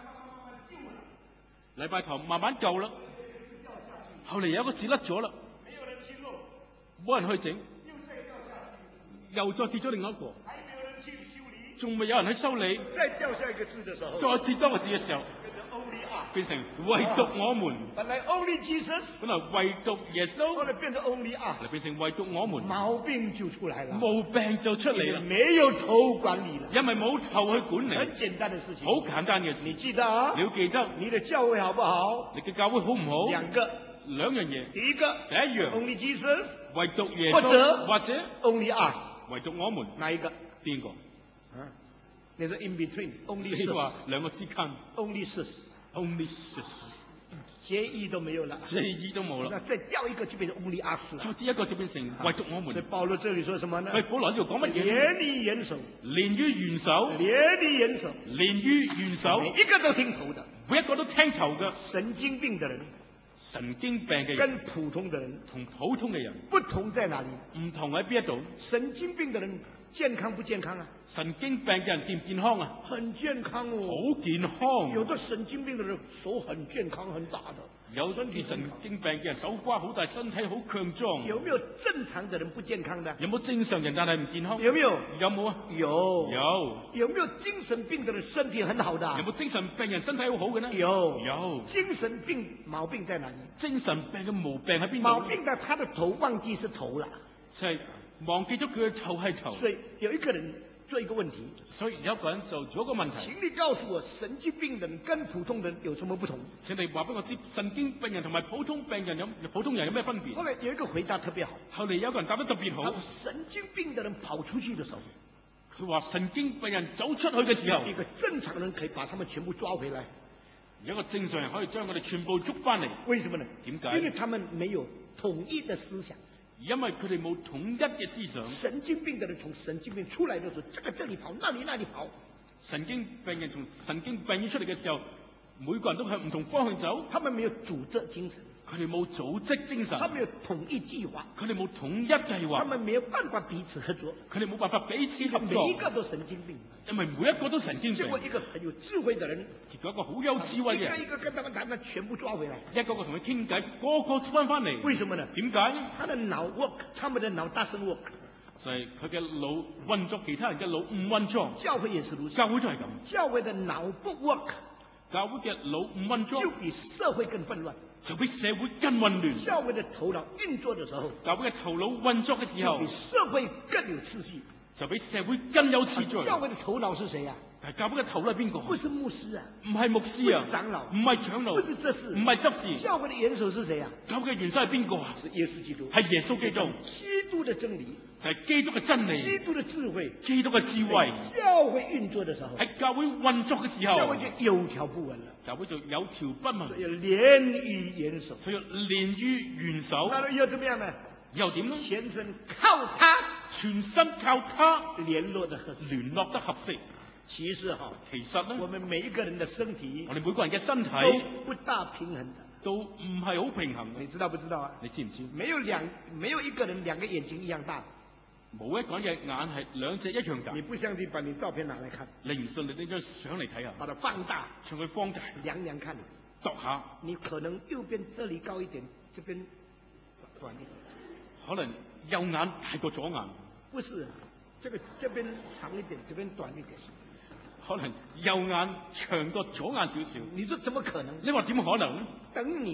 禮拜堂慢慢舊啦。後嚟有一個字甩咗啦，冇人去整，又再跌咗另外一個，仲未有人去修理。 再掉下一個字的時候， 再跌多個字嘅時候，變成唯獨我們。 本來 Only Jesus， 本來唯獨耶穌， 後來變成 Only us， 嚟變成唯獨我們， 毛病就出來了， 毛病就出嚟啦。 沒有頭管理了， 因為冇頭去管理， 很簡單的事情， 好簡單嘅事。 你記得啊？ 你要記得， 你的教會好不好？ 你嘅教會好唔好？兩樣嘢。 第一個第一樣 Only Jesus， 唯獨耶或穌， 者 Only us， 唯獨我們。 哪一個？ 邊個？ 啊，你說 in between，Only 你 us， 話兩個之間 Only us， ，Only Jesus， 結義都沒有了， 記憶都冇啦。 那再掉一個就變成 Only us 了。 再跌一個就變成唯獨我們。 所以保羅這裡說什麼呢？ 所以保羅呢度講乜嘢？ 連你元首， 連於元首， 連你元首， 連於元首， 每一個都聽頭的， 每一個都聽頭嘅。 神經病的人神經病嘅人跟普通的人同普通嘅人不同在哪裡？ 唔同喺邊一度？ 神經病的人健康不健康啊？ 神經病嘅人健唔健康啊？ 很健康哦， 好健康。 有的神經病的人手很健康很大的， 有神經病嘅人手瓜好大，身體好強壯。 有沒有正常的人不健康的？ 有冇正常人但係唔健康？ 有沒有？ 有冇啊？ 有。 有。 有沒有精神病的人身體很好的？ 有冇精神病人身體好好嘅呢？ 有。 有。 精神病毛病在哪裡？ 精神病嘅毛病喺邊度？ 毛病在他的頭忘記是頭了， 就係忘記咗佢嘅頭係頭。 所以有一個人做一個問題， 所以有一個人就做一個問題。 請你告訴我，神經病人跟普通人有什麼不同？ 請你話俾我知，神經病人同埋普通病人普通人有咩分別？ 後來有一個回答特別好， 後嚟有一個人答得特別好。 神經病的人跑出去的時候， 佢話神經病人走出去嘅時候， 一個正常人可以把他們全部抓回來， 有一個正常人可以將佢哋全部捉翻嚟。 為什麼呢？ 點解？ 因為他們沒有統一的思想。 因為佢哋冇統一嘅思想。 神經病的人從神經病出來的時候，這裡跑，那裡跑。 神經病人從神經病院出嚟嘅時候，每個人都向唔同方向走。 他們沒有組織精神， 佢哋冇組織精神。 他們沒有統一計劃， 佢哋冇統一計劃。 他們沒有辦法彼此合作， 佢哋冇辦法彼此合作。 每一個都神經病， 因為每一個都神經病。 結果一個很有智慧的人， 結果一個好有智慧嘅人， 一個跟他們談，全部抓回來， 一個個同佢傾偈，個個出翻嚟。 為什麼呢？ 點解？ 他的腦 work，他們的腦大聲 work， 就係佢嘅腦運作，其他人嘅腦唔運作。 教會也是如此， 教會都係咁。 教會的腦不 work， 教會嘅腦唔運作， 就比社會更混亂， 就比社會更混亂。 教會的頭腦運作的時候， 教會嘅頭腦運作嘅時候， 就比社會更有秩序， 就比社會更有秩序。 教會的頭腦是誰呀？ 但係教會嘅頭腦係邊個？ 不是牧師啊， 唔係牧師啊， 不是長老， 唔係長老， 不是執事， 唔係執事。 教會的元首是誰呀？ 教會嘅元首係邊個啊？ 是耶穌基督， 係耶穌基督。 基督的真理， 就係基督嘅真理， 基督的智慧， 基督嘅智慧。 教會運作的時候， 喺教會運作嘅時候， 教會就有條不紊了， 教會就有條不紊。 所以連於元首， 所以連於元首。 那又怎麼樣呢？ 又點呢？ 全身靠他， 全身靠他聯絡得合適， 聯絡得合適。 其實其實呢， 我們每一個人的身體， 我哋每個人嘅身體都不大平衡的， 都唔係好平衡。 你知道不知道啊？ 你知唔知？ 沒有一個人兩個眼睛一樣大， 冇一個人嘅眼係兩隻一樣大。 你不相信，把你照片拿來看， 你唔信，你拎張相嚟睇下， 把它放大， 將佢放大， 量量看， 度下， 你可能右邊這裡高一點，這邊短一點， 可能右眼大過左眼。 不是，這邊長一點，這邊短一點。 可能右眼長過左眼少少。 你說怎麼可能？ 你話點可能？ 等你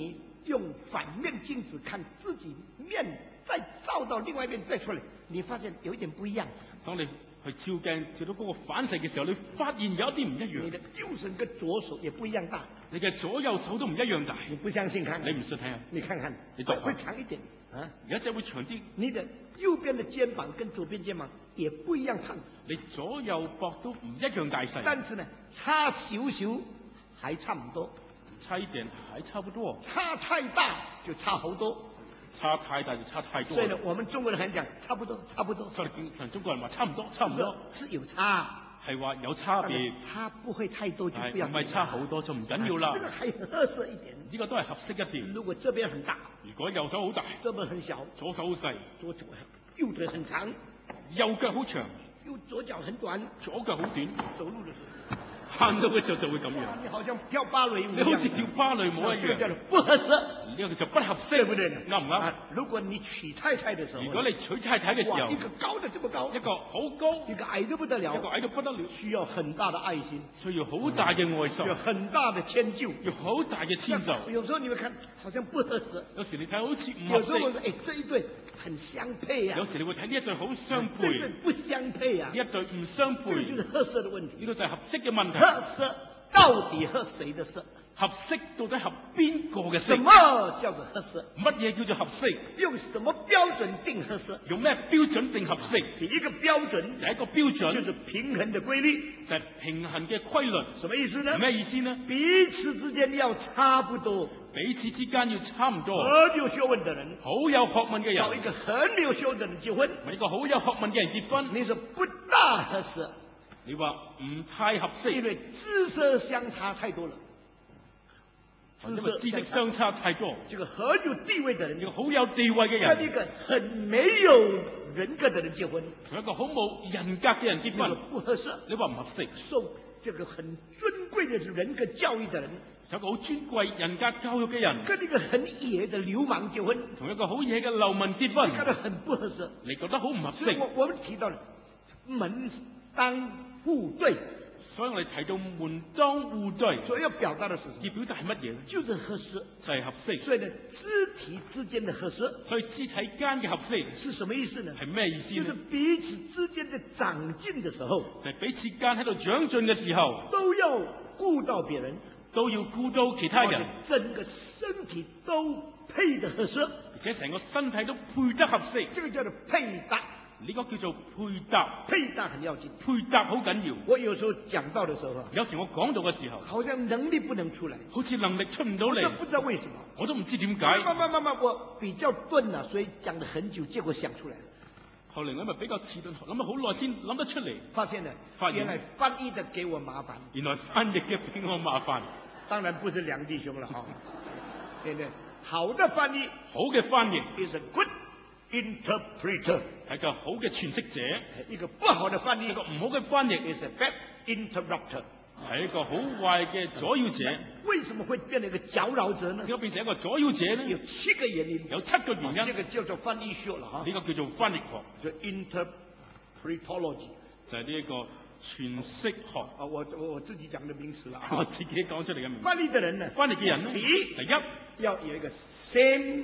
用反面鏡子看自己面，再照到另外一面再出來，你發現有一點不一樣。 當你去照鏡照到嗰個反射嘅時候，你發現有一啲唔一樣。 你的右手跟左手也不一樣大， 你嘅左右手都唔一樣大。 你不相信看看？ 你唔信睇下？ 你看看， 你讀下會長一點啊， 有一隻會長啲。 你的右邊的肩膀跟左邊肩膀也不一樣胖， 你左右膊都唔一樣大細。 但是呢，差少少還差唔多， 差一點還差不多， 差太大就差好多。 差太大就差太多。 所以呢，我們中國人很講差不多，差不多。 所以經常中國人話差唔多，差唔多是有差， 係話有差別， 差不會太多就係不要。 唔係差好多就唔緊要啦。 這個還合適一點， 呢個都係合適一點。 如果這邊很大， 如果右手好大， 這邊很小， 左手好細， 右腿很長， 右腳好長， 左腳很短， 左腳好短， 走路的時候。 行到嘅時候就會咁樣。 你好像跳芭蕾舞， 你好似跳芭蕾舞一樣。 這個叫做不合適， 呢個就不合適， 對不對？ 啱唔啱？ 如果你娶太太的時候， 如果你娶太太嘅時候， 一個高的這麼高， 一個好高， 一個矮得不得了， 一個矮到不得了， 需要很大的愛心， 需要好大嘅愛心， 需要很大的遷就， 要好大嘅遷就。 有時候你會看好像不合適， 有時你睇好似唔合有時候我適， 說這一對很相配啊， 有時你會睇呢一對好相配， 這一對不相配啊， 呢一對唔相配， 這個就是合適的問題。 呢個就係合適嘅問題。 合適到底合誰的適？ 合適到底合邊個嘅適？ 什麼叫做合適？ 乜嘢叫做合適？ 用什麼標準定合適？ 用咩標準定合適？ 第一個標準， 第一個標準就是平衡的規律， 就係平衡嘅規律。 什麼意思呢？ 咩意思呢？ 彼此之間要差不多， 彼此之間要差唔多。 很有學問的人， 好有學問嘅人， 找一個很沒有學問的人結婚， 同一個好有學問嘅人結婚， 你說不大合適， 你話唔太合適， 因為知識相差太多了。 因為知識相差太多。 這個很有地位的人， 一個好有地位嘅人， 跟一個很沒有人格的人結婚， 同一個好冇人格嘅人結婚， 不合適。 你話唔合適？ 受這個很尊貴的人格教育的人， 有一個好尊貴人格教育嘅人， 跟一個很野的流氓結婚， 同一個好野嘅流民結婚， 你覺得很不合適。 你覺得好唔合所以適？ 我們提到了門當戶對， 所以我哋提到門當戶對， 所以要表達的是什麼？ 要表達係乜嘢呢？ 就是合適， 就係合適。 所以呢，肢體之間的合適， 所以肢體間嘅合適是什麼意思呢？ 係咩意思就是呢？ 彼此之間的長進的時候， 就係彼此間喺度長進嘅時候， 都要顧到別人， 都要顧到其他人， 整個身體都配得合適， 而且成個身體都配得合適。 這個叫做配搭。 呢個叫做配搭， 配搭很要緊， 配搭好緊要。 我有時候講到的時候啊， 有時我講到嘅時候， 好像能力不能出來， 好似能力出唔到嚟， 我都不知道為什麼， 我都唔知點解。 慢，我比較鈍啊，所以講了很久，結果想出來了。 後嚟我咪比較遲鈍，諗咗好耐先諗得出嚟。 發現呢，原來翻譯的給我麻煩， 原來翻譯嘅俾我麻煩。 當然不是梁弟兄了哈，對不對？好的翻譯， 好嘅翻譯 is a good interpreter， 係個好嘅詮釋者。 一個不好的翻譯， 一個唔好嘅翻譯 is a bad interrupter， 係一個好壞嘅阻擾者。 為什麼會變成一個攪擾者呢？ 點解變成一個阻擾者呢？ 有7個原因， 有7個原因。 這個叫做翻譯學了哈， 呢個叫做翻譯學， 就 interpretology， 就係呢一個詮釋學。 啊，我自己講的名詞了啊， 我自己講出嚟嘅名。 翻譯的人呢？ 翻譯嘅人呢？ 第一要有一個 same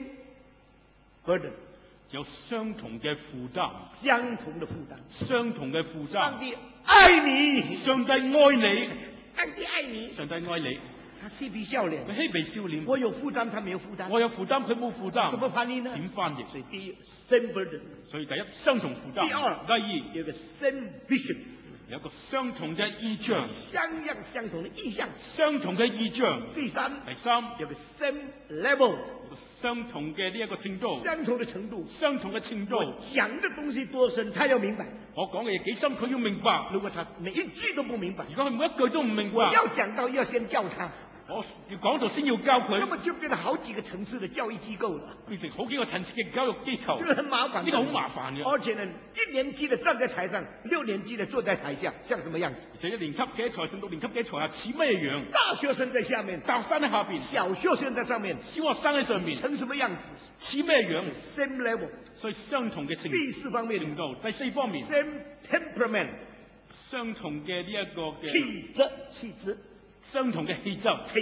burden， 有相同嘅負擔， 相同的負擔。 相同嘅負擔。 上帝愛你， 上帝愛你， 上帝愛你， 上帝愛你。 他嬉皮笑臉， 佢嬉皮笑臉。 我有負擔，他沒有負擔。 我有負擔，佢冇負擔。 怎麼翻譯呢？ 點翻譯？ 所以第一 same burden， 所以第一相同負擔。第二有一個 same vision， 有一個相同嘅意象， 相同的意象， 相同嘅意象。 第三有個 same level， 相同嘅呢一個程度， 相同的程度， 相同嘅程度。 我講的東西多深，他要明白。 我講嘅嘢幾深，佢要明白。 如果他每一句都不明白， 如果佢每一句都唔明白， 我要講到要先教他。 我要講到先要教佢， 那麼就變成好幾個層次的教育機構了， 變成好幾個層次嘅教育機構， 這個很麻煩， 呢個好麻煩嘅。 而且呢，1年級的站在台上，6年級的坐在台下，像什麼樣子？ 而且1年級嘅喺台上，6年級嘅喺台下似咩樣？ 大學生在下面， 大學生喺下邊， 小學生在上面， 小學生喺上面， 成什麼樣子？ 似咩樣 ？Same level， 所以相同嘅程度。 第4方面程度，第4方面 ，same temperament， 相同嘅呢一個嘅氣質， 相同嘅氣質，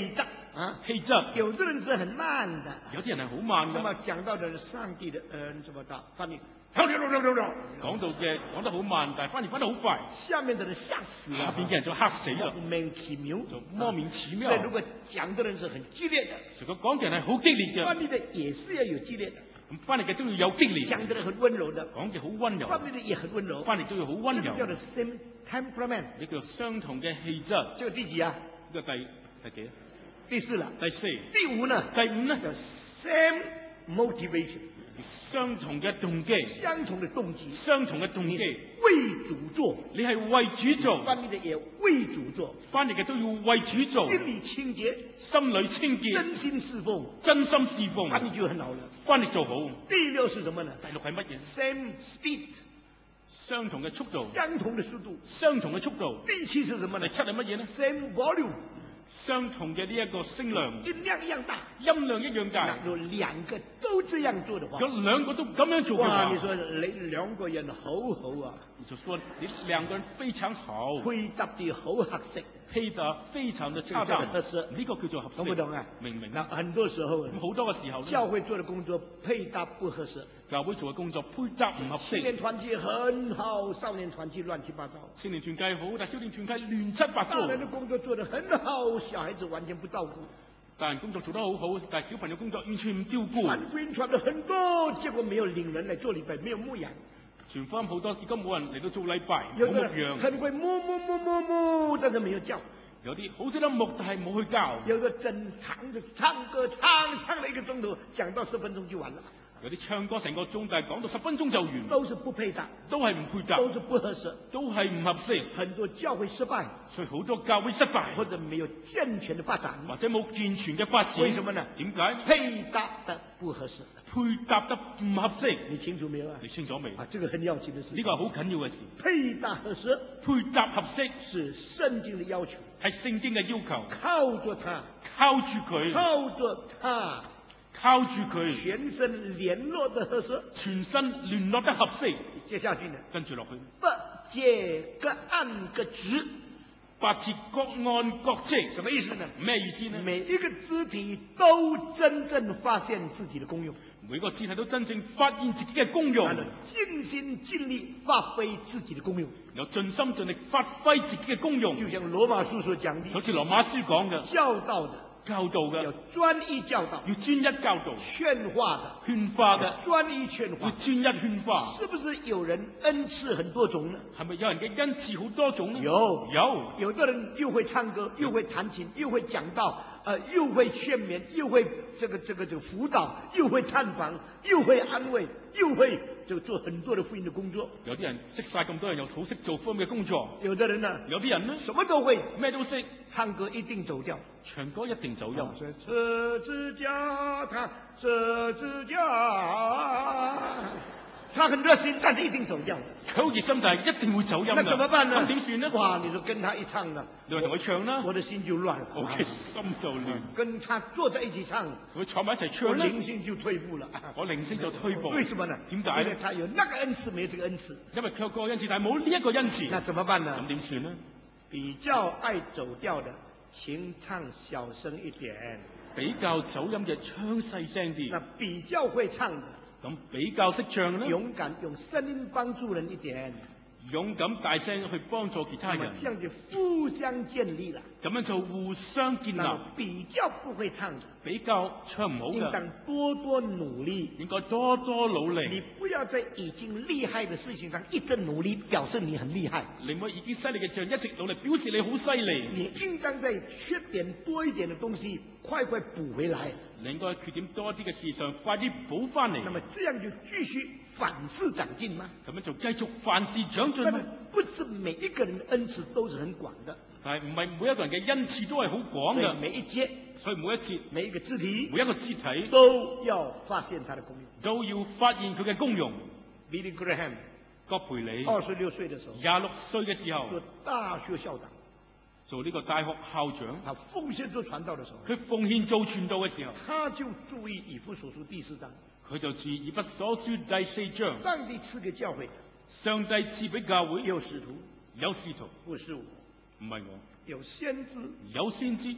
啊， 氣質。 有的人是很慢的， 有啲人係好慢那麼㗎， 講到的是上帝的恩，怎麼到翻譯？ 講到嘅講得好慢，但係翻得好快， 下面的人嚇死了， 下邊嘅人就嚇死啦， 莫名其妙， 就莫名其妙。 所以如果講的人是很激烈的， 如果講嘅人係好激烈嘅， 翻譯的也是要有激烈的， 咁翻嚟嘅都要有激烈， 講的人很溫柔的， 講嘅好溫柔， 翻譯的也很溫柔， 翻嚟都要好溫柔。 這個叫做 same temperament。 呢個相同嘅氣質。 這個第幾啊？ 呢個第幾啊？ 第四了。 第四。 第五呢？ 第五呢？ 叫 same motivation。 相同嘅動機。 相同的動機。 相同嘅動機。 為主做。 你係為主做。 翻譯的也為主做。 翻譯嘅都要為主做。 心裏清潔。 心裏清潔。 真心侍奉。 真心侍奉。 翻譯就很好了。 翻譯做好。 第六是什麼呢？ 第六係乜嘢 ？Same speed。 相同嘅速度。 相同的速度。 相同嘅速度。 第七是什麼呢？ 第七係乜嘢呢 ？Same volume。 相同嘅呢一個聲量。 音量一樣大。 音量一樣大。 有兩個都這樣做的話， 有兩個都咁樣做嘅話， 哇！你說你兩個人好好啊， 你就說你兩個人非常好， 配搭得好合適， 配得非常的恰當， 合適， 呢個叫做合適， 懂不懂啊？ 明唔明？ 那很多時候， 好多嘅時候， 教會做的工作配搭不合適， 教會做嘅工作配搭唔合適， 青年團契很好，少年團契亂七八糟， 青年團契好，但少年團契亂七八糟， 大人的工作做得很好，小孩子完全不照顧。 大人工作做得好好，但係小朋友工作完全唔照顧。 傳福音傳得很多，結果沒有領人來做禮拜，沒有牧養。 傳福音好多，結果冇人嚟到做禮拜， 有冇牧養。 很會摸，但是沒有教。 有啲好識得牧，但係冇去教。 有的整堂就唱歌，唱了1個鐘頭，講到10分鐘就完了。 有啲唱歌成個鐘，但係講到10分鐘就完。 都是不配搭， 都係唔配搭， 都是不合適， 都係唔合適。 很多教會失敗， 所以好多教會失敗， 或者沒有健全的發展， 或者冇健全嘅發展。 為什麼呢？ 點解？ 配搭得不合適， 配搭得唔合適。 你清楚沒有啊？ 你清楚未？ 啊，這個很要緊的事。 呢個係好緊要嘅事。 配搭合適， 配搭合適是聖經的要求， 係聖經嘅要求。 靠着它， 靠住佢， 靠着它， 靠住佢， 全身聯絡的合適， 全身聯絡得合適。 接下去呢？ 跟住落去， 不借各按各職， 八節各按各職， 什麼意思呢？ 咩意思呢？ 每一個肢體都真正發現自己的功用， 每個肢體都真正發現自己嘅功用， 盡心盡力發揮自己的功用， 有盡心盡力發揮自己嘅功用。 就像羅馬書所講的， 好似羅馬書講嘅， 教導的。 教導嘅要專一教導， 要專一教導； 勸化的， 勸化嘅專一勸化， 要專一勸化。 是不是有人恩賜很多種呢？ 係咪有人嘅恩賜好多種呢？ 有的人又會唱歌，又會彈琴，又會講道，又會勸勉，又會這個輔導，又會探訪，又會安慰，又會做很多的福音的工作。 有啲人識晒咁多人，又好識做福音嘅工作。 有的人呢， 有啲人呢， 什麼都會， 咩都識， 唱歌一定走調， 唱歌一定走音。 十字架，十字架。他很熱心，但是一定走調。 佢好熱心，但係一定會走音。 那怎麼辦呢？ 咁點算呢？ 哇！你說跟他一唱呢， 你話同佢唱啦， 我的心就亂了。 我嘅心就亂。 跟他坐在一起唱， 佢坐埋一齊唱我靈性就退步了。 我靈性就退步。 為什麼呢？ 點解呢？ 他有那個恩賜，沒有這個恩賜。 因為佢有個恩賜，但係冇呢一個恩賜。 那怎麼辦呢？ 咁點算呢？ 比較愛走調的，請唱小聲一點。 比較走音嘅，唱細聲啲。 那比較會唱的。 咁比較識唱呢？ 勇敢用聲音幫助人一點， 勇敢大聲去幫助其他人， 這樣就互相建立了。 咁樣就互相建立。 比較不會唱的， 比較唱唔好嘅， 應當多多努力， 應該多多努力。 你不要在已經厲害的事情上一直努力，表示你很厲害。 你唔好已經犀利嘅時候一直努力，表示你好犀利。 你應當在缺點多一點的東西，快快補回來。 你應該缺點多啲嘅事上，快啲補翻嚟。 那麼這樣就繼續凡事長進嗎？ 咁樣就繼續凡事長進嗎？ 不是每一個人的恩賜都是很廣的， 但係唔係每一個人嘅恩賜都係好廣嘅。 每一節， 所以每一節， 每一個肢體， 每一個肢體都要發現它的功用， 都要發現佢嘅功用。 Billy Graham， 葛培理 26歲的時候 ，26歲嘅時候做大學校長， 做呢個大學校長， 他奉獻做傳道的時候， 佢奉獻做傳道嘅時候， 他就注意以弗所書第4章， 佢就注意以弗所書第4章， 上帝賜給教會， 上帝賜俾教會有使徒， 有使徒， 不是我， 唔係我， 有先知， 有先知，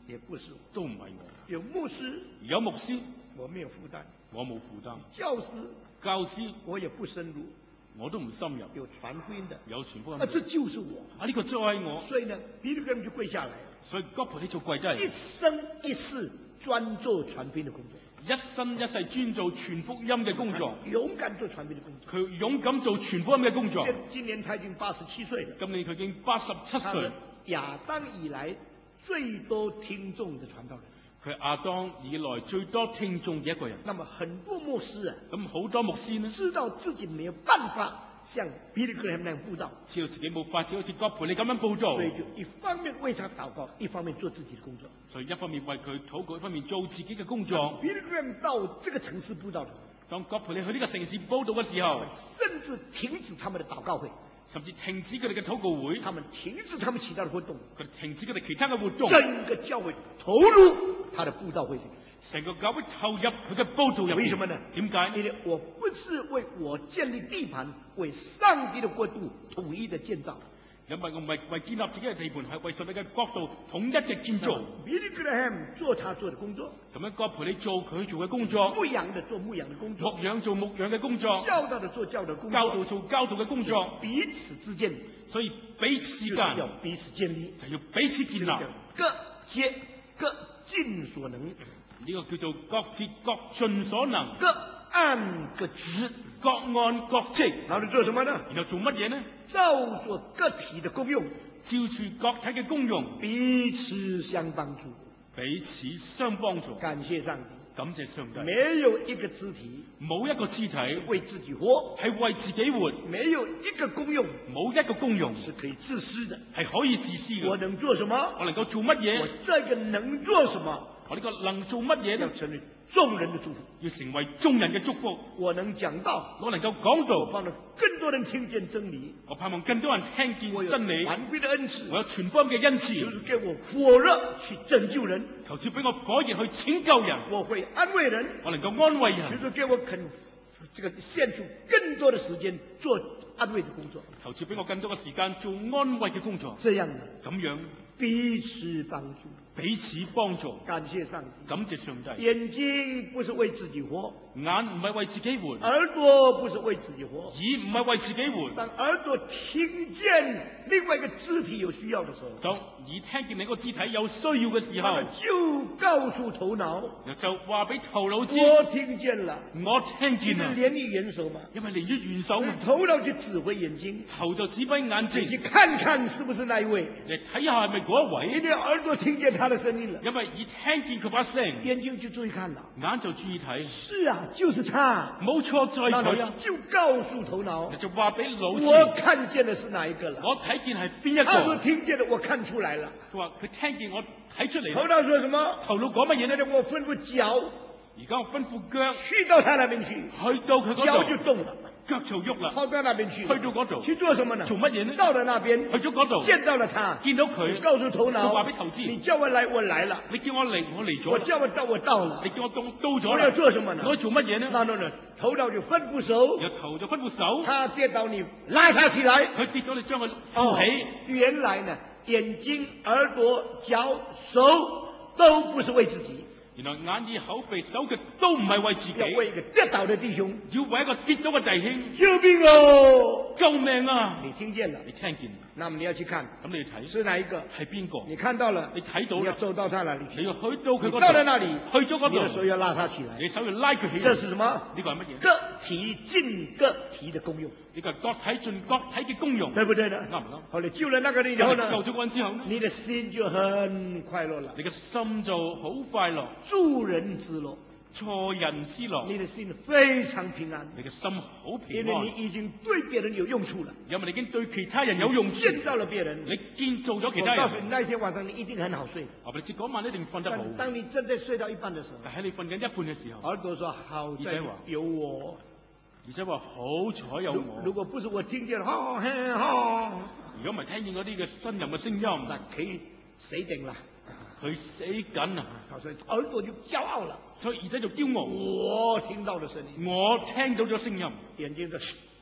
也不是我。 都唔係我。 有牧師， 有牧師， 我沒有負擔； 我冇負擔； 教師， 教師， 我也不深入； 我都唔深入。 有傳福音的， 有傳福音。 這就是我。 呢個就係我。 所以呢，彼得哥人就跪下來了。 所以葛培理就跪低， 一生一世專做傳福音的工作， 一生一世專做傳福音嘅工作， 勇敢做傳福音的工作。 佢勇敢做傳福音嘅工作。 今年他已經87歲了。 今年佢已經87歲。 亞當以來最多聽眾的傳道人。 佢係亞當以來最多聽眾嘅一個人。 那麼很多牧師啊， 咁好多牧師呢，知道自己沒有辦法像彼得哥人那樣佈道， 知道自己冇法子好似葛培理咁樣佈道， 所以就一方面為他禱告，一方面做自己的工作。 所以一方面為佢禱告，一方面做自己嘅工作。 彼得哥人到這個城市佈道的， 當葛培理去呢個城市佈道嘅時候， 甚至停止他們的禱告會， 甚至停止佢哋嘅禱告會， 他們停止他們其他的活動， 佢哋停止佢哋其他嘅活動， 整個教會投入他的佈道會裏。 成個教會投入佢嘅佈道入面。 為什麼呢？ 點解？ 因為我不是為我建立地盤，為上帝的國度統一的建造。 因為我唔係為建立自己嘅地盤，係為上帝嘅國度統一嘅建造。 彼得哥人做他做的工作， 咁樣葛培理做佢做嘅工作， 牧羊的做牧羊的工作， 牧養做牧養嘅工作， 教導的做教導工作， 教導做教導嘅工作。 彼此之間， 所以彼此間要彼此建立， 就要彼此建立， 各竭各盡所能。 呢個叫做各節各盡所能， 各按各職， 各按各職。 然後做什麼呢？ 然後做乜嘢呢？ 照做個體的功用， 照住各體嘅功用， 彼此相幫助， 彼此相幫助。 感謝上帝， 感謝上帝。 沒有一個肢體， 冇一個肢體為自己活， 係為自己活； 沒有一個功用， 冇一個功用是可以自私的， 係可以自私嘅。 我能做什麼？ 我能夠做乜嘢？ 我這個能做什麼？ 我呢個能做乜嘢呢？ 要成為眾人的祝福， 要成為眾人嘅祝福。 我能講道， 我能夠講道， 幫助更多人聽見真理。 我盼望更多人聽見真理。 我有傳福音的恩賜， 我有傳福音嘅恩賜， 就是給我火熱去拯救人。 求主俾我火熱去拯救人。 我會安慰人， 我能夠安慰人。 就是給我獻出更多的時間做安慰的工作。 求主俾我更多嘅時間做安慰嘅工作。 這樣咁樣彼此幫助， 彼此幫助。 感謝上帝， 感謝上帝。 眼睛不是為自己活， 眼唔係為自己活； 耳朵不是為自己活， 耳唔係為自己活。 當耳朵聽見另外一個肢體有需要的時候， 當耳聽見另一個肢體有需要嘅時候， 就告訴頭腦， 就話俾頭腦知， 我聽見了， 我聽見啦。 連於元首嘛， 因為連於元首嘛， 頭腦就指揮眼睛， 頭就指揮眼睛， 你去看看是不是那一位， 你睇下係咪嗰一位。 因為耳朵聽見他的聲音了， 因為耳聽見佢把聲， 眼睛就注意看了， 眼就注意睇。 是啊，就是他， 冇錯，就係佢啊。 就告訴頭腦， 就話俾腦知， 我看見的是哪一個了， 我睇見係邊一個。 他說聽見的我看出來了， 佢話佢聽見我睇出嚟。 頭腦說什麼？ 頭腦講乜嘢呢？ 我吩咐腳， 而家我吩咐腳去到他那邊去， 去到佢嗰度， 腳就動了， 腳就喐啦， 跑到那邊去， 去到嗰度去做什麼呢？ 做乜嘢呢？ 到了那邊， 去咗嗰度， 見到了他， 見到佢， 告訴頭腦， 就話俾頭知， 你叫我來，我來了； 你叫我嚟，我嚟咗； 我叫我到，我到了； 你叫我到咗啦。 我要做什麼呢？ 我要做乜嘢呢？ 那頭腦就吩咐手， 然後頭就吩咐手， 他跌倒你拉他起來， 佢跌咗你將佢扶起。 原來呢，眼睛、耳朵、腳、手都不是為自己。 原來眼耳口鼻手腳都唔係為自己， 要為一個跌倒的弟兄， 要為一個跌倒嘅弟兄救命哦！ 救命啊！ 你聽見了？ 你聽見？ 那麼你要去看， 咁你睇是哪一個？ 係邊個？ 你看到了？ 你睇到啦？ 你要走到他那裡去， 你要去到佢嗰度， 到了那裡， 去咗嗰度， 你的手要拉他起來， 你手要拉佢起來。 這是什麼？ 呢個係乜嘢？ 各體盡各體的功用， 呢個係各體盡各體嘅功用， 對不對呢？ 啱唔啱？ 好，你救了那個人以後呢？ 救咗個人之後呢？ 你的心就很快樂了， 你嘅心就好快樂， 助人之樂， 助人之樂， 你的心非常平安， 你嘅心好平因為安， 你已經對別人有用處了， 因為你已經對其他人有用處， 建造了別人， 你建造咗其我他人。 告訴你那天晚上你一定很好睡， 我俾你知嗰晚一定瞓得好。 當你正在睡到一半的時候， 但喺你瞓緊一半嘅時候， 耳朵說好在有我， 而且話好彩有我。 如果不是我聽見吼嘿吼， 如果唔係聽見嗰啲嘅呻吟嘅聲音， 那佢死定啦， 佢死緊啊！ 所以耳朵就驕傲了， 所以耳仔就驕傲。 我聽到了聲音， 我聽到咗聲音， 眼睛就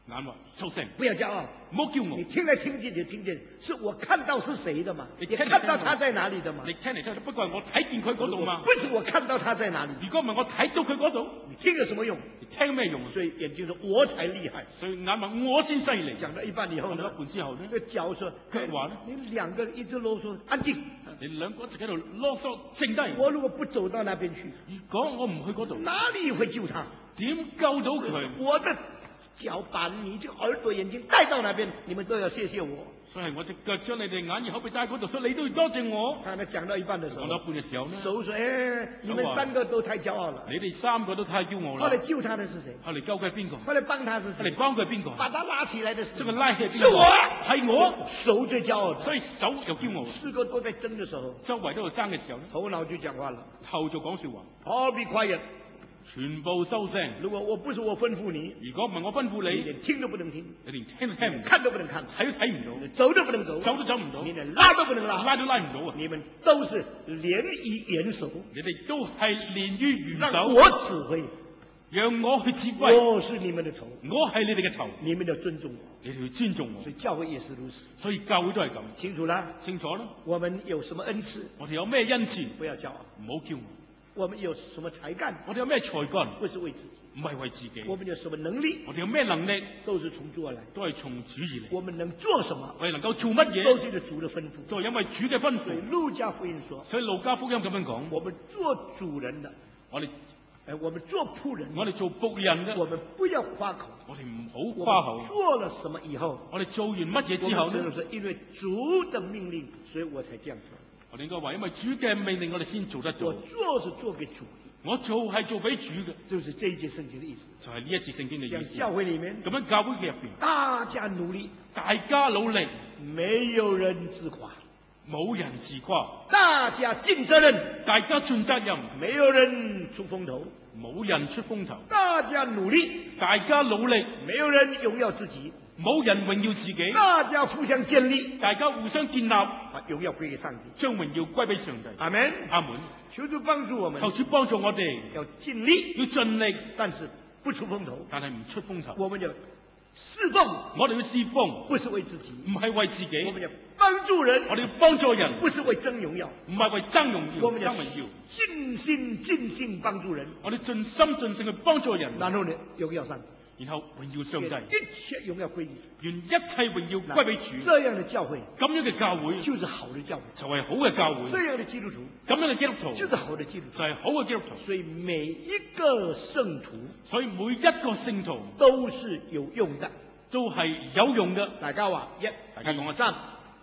眼話收聲， 不要骄傲。 唔好驕傲你。聽來聽去，你聽見是我看到是誰的嘛？ 你也看到他在哪裡的嘛？ 你聽嚟聽去，不過係我睇見佢嗰度嘛。 不是我看到他在哪裡。 如果唔係我睇到佢嗰度， 你聽有什麼用？ 你聽咩用啊？ 所以眼睛說我才厲害。 所以眼話我先犀利。 講到一半以後講到呢， 一半之後呢， 那個腳說： 佢話呢， 你兩個一直囉嗦，安靜。 你兩個一直喺度囉嗦，靜低。 我如果不走到那邊去， 如果我唔去嗰度， 哪裡會救他？ 點救到佢？ 我的腳把你這個耳朵眼睛帶到那邊，你們都要謝謝我。 所以係我隻腳將你哋眼耳口鼻帶嗰度，所以你都要多謝我。 他講到一半的時候， 講到一半嘅時候呢， 手說：你們三個都太驕傲了。 你哋三個都太驕傲啦。 後來救他的是誰？ 後嚟救佢係邊個？ 後來幫他是誰？ 後嚟幫佢係邊個？ 把他拉起來的是將佢拉起係邊個？ 是我， 係我。 手最驕傲的。 所以手又驕傲， 四個都在爭的時候， 周圍都度爭嘅時候咧， 頭腦就講話了， 後就講説話， All be quiet。 全部收聲。 如果我不是我吩咐你， 如果唔係我吩咐你， 你連聽都不能聽， 你連聽都聽唔到， 看都不能看， 睇都睇唔到， 走都不能走， 走都走唔到， 你連拉都不能拉， 拉都拉唔到啊！ 你們都是連於元首， 你哋都係連於元讓首， 我指揮， 讓我去指揮， 我是你們的頭， 我係你哋嘅頭， 你們要尊重我。 你哋要尊重我所以。教會也是如此。 所以教會都係咁， 清楚了， 清楚啦。 我們有什麼恩賜， 我哋有咩恩賜， 不要驕傲； 唔好驕傲。 我們有什麼才幹， 我哋有咩才幹， 不是為自己； 唔係為自己。 我們有什麼能力， 我哋有咩能力， 都是從主而來。 都係從主而嚟。 我們能做什麼， 我哋能夠做乜都嘢， 是主的吩咐。 都係因為主嘅吩所以咐。 路加福音說， 所以路加福音咁樣講， 我們做主人的， 我哋我們做僕人的， 我哋做僕人嘅， 我們不要誇口。 我哋唔好我誇口。 們做了什麼以後， 我哋做完乜嘢之後呢？ 我們只能說因為主的命令，所以我才這樣做。 我哋應該話，因為主嘅命令，我哋先做得到我。做是做給主的， 我做係做俾主嘅， 就是這一節聖經的意思。 就係呢一節聖經嘅意像思。 教會裡面， 咁樣教會嘅入邊， 大家努力， 大家努力， 沒有人自誇； 冇人自誇， 大家盡責任， 大家盡責任， 沒有人出風頭； 冇人出風頭， 大家努力， 大家努力， 沒有人榮耀自己； 冇人榮耀自己， 大家互相建立， 大家互相建立， 把榮耀歸給上帝。 將榮耀歸俾上帝。 阿門。 阿門。 求主幫助我們求，主幫助我哋， 要盡力， 要盡力， 但是不出風頭。 但係唔出風頭。 我們要侍奉， 我哋要侍奉， 不是為自己； 唔係為自己。 我們要幫助人， 我哋要幫助人， 不是為爭榮耀。 唔係為爭榮耀、 我們要爭榮耀。 盡心盡性幫助人， 我哋盡心盡性去幫助人， 然後呢，榮耀上帝， 然後榮耀上帝， 一切榮耀歸於主。 願一切榮耀歸俾主。 這樣的教會咁樣嘅教會就是好的教會， 就係好嘅教會， 這樣的基督徒咁樣嘅基督徒就是好的基督徒。 就係好嘅基督徒。 所以每一個聖徒所以每一個聖徒都是有用的。 都係有用嘅。 大家話一， 大家講一三，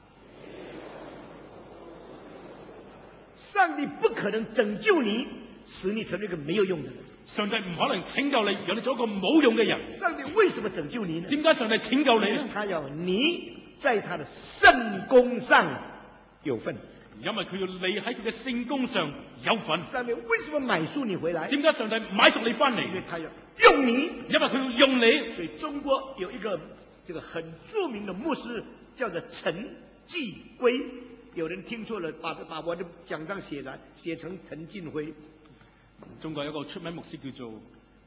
上帝不可能拯救你，使你成為一個沒有用的人。 上帝唔可能拯救你，讓你做一個冇用嘅人。 上帝為什麼拯救你呢？ 點解上帝拯救你呢？ 他要你在他的聖工上有份。 因為佢要你喺佢嘅聖工上有份。 上帝為什麼買贖你回來？ 點解上帝買贖你翻嚟？ 因為他要用你。 因為佢要用你。 所以中國有一個這個很著名的牧師叫做陳繼輝，有人聽錯了，把我的講章寫成陳進輝。 中國有一個出名牧師叫做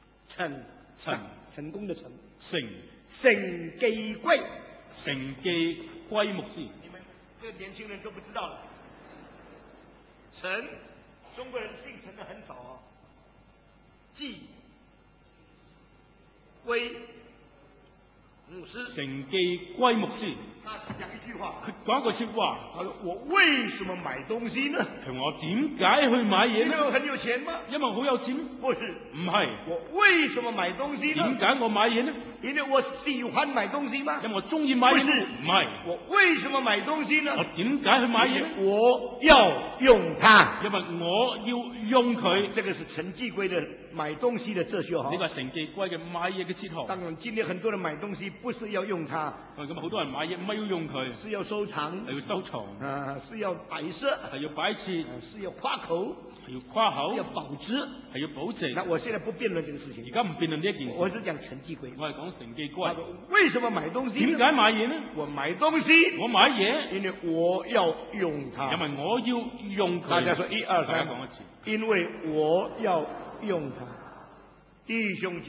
成功的成， 成繼輝， 成繼輝牧師。 你們這個年輕人都不知道了。陳，中國人姓陳的很少哦。繼輝牧師， 成繼輝牧師， 他講一句話， 佢講一句說話， 他說：我為什麼買東西呢？ 佢話我點解去買嘢呢？ 因為我很有錢嗎？ 因為我好有錢咩？ 不是， 唔係。 我為什麼買東西呢？ 點解我買嘢呢？ 因為我喜歡買東西嗎？ 因為我中意買嘢。 不是， 唔係。 我為什麼買東西呢？ 我點解去買嘢呢？ 我要用它， 因為我要用佢。 這個是陳繼輝的買東西的哲學哈。 呢個係成繼輝嘅買嘢嘅哲學。 當然，今天很多人買東西不是要用它， 咁好多人買嘢唔係要用佢， 是要收藏， 係要收藏， 是要擺設， 係要擺設， 是要誇口， 係要誇口， 是要保值， 係要保值。 那我現在不辯論這個事情， 而家唔辯論呢一件事， 我是講陳繼輝。 我係講成繼輝。 為什麼買東西？ 點解買嘢呢？ 我買東西， 我買嘢， 因為我要用它。 因為我要用佢。 大家說一二三， 大家講一次。 因為我要用它。弟兄姐妹，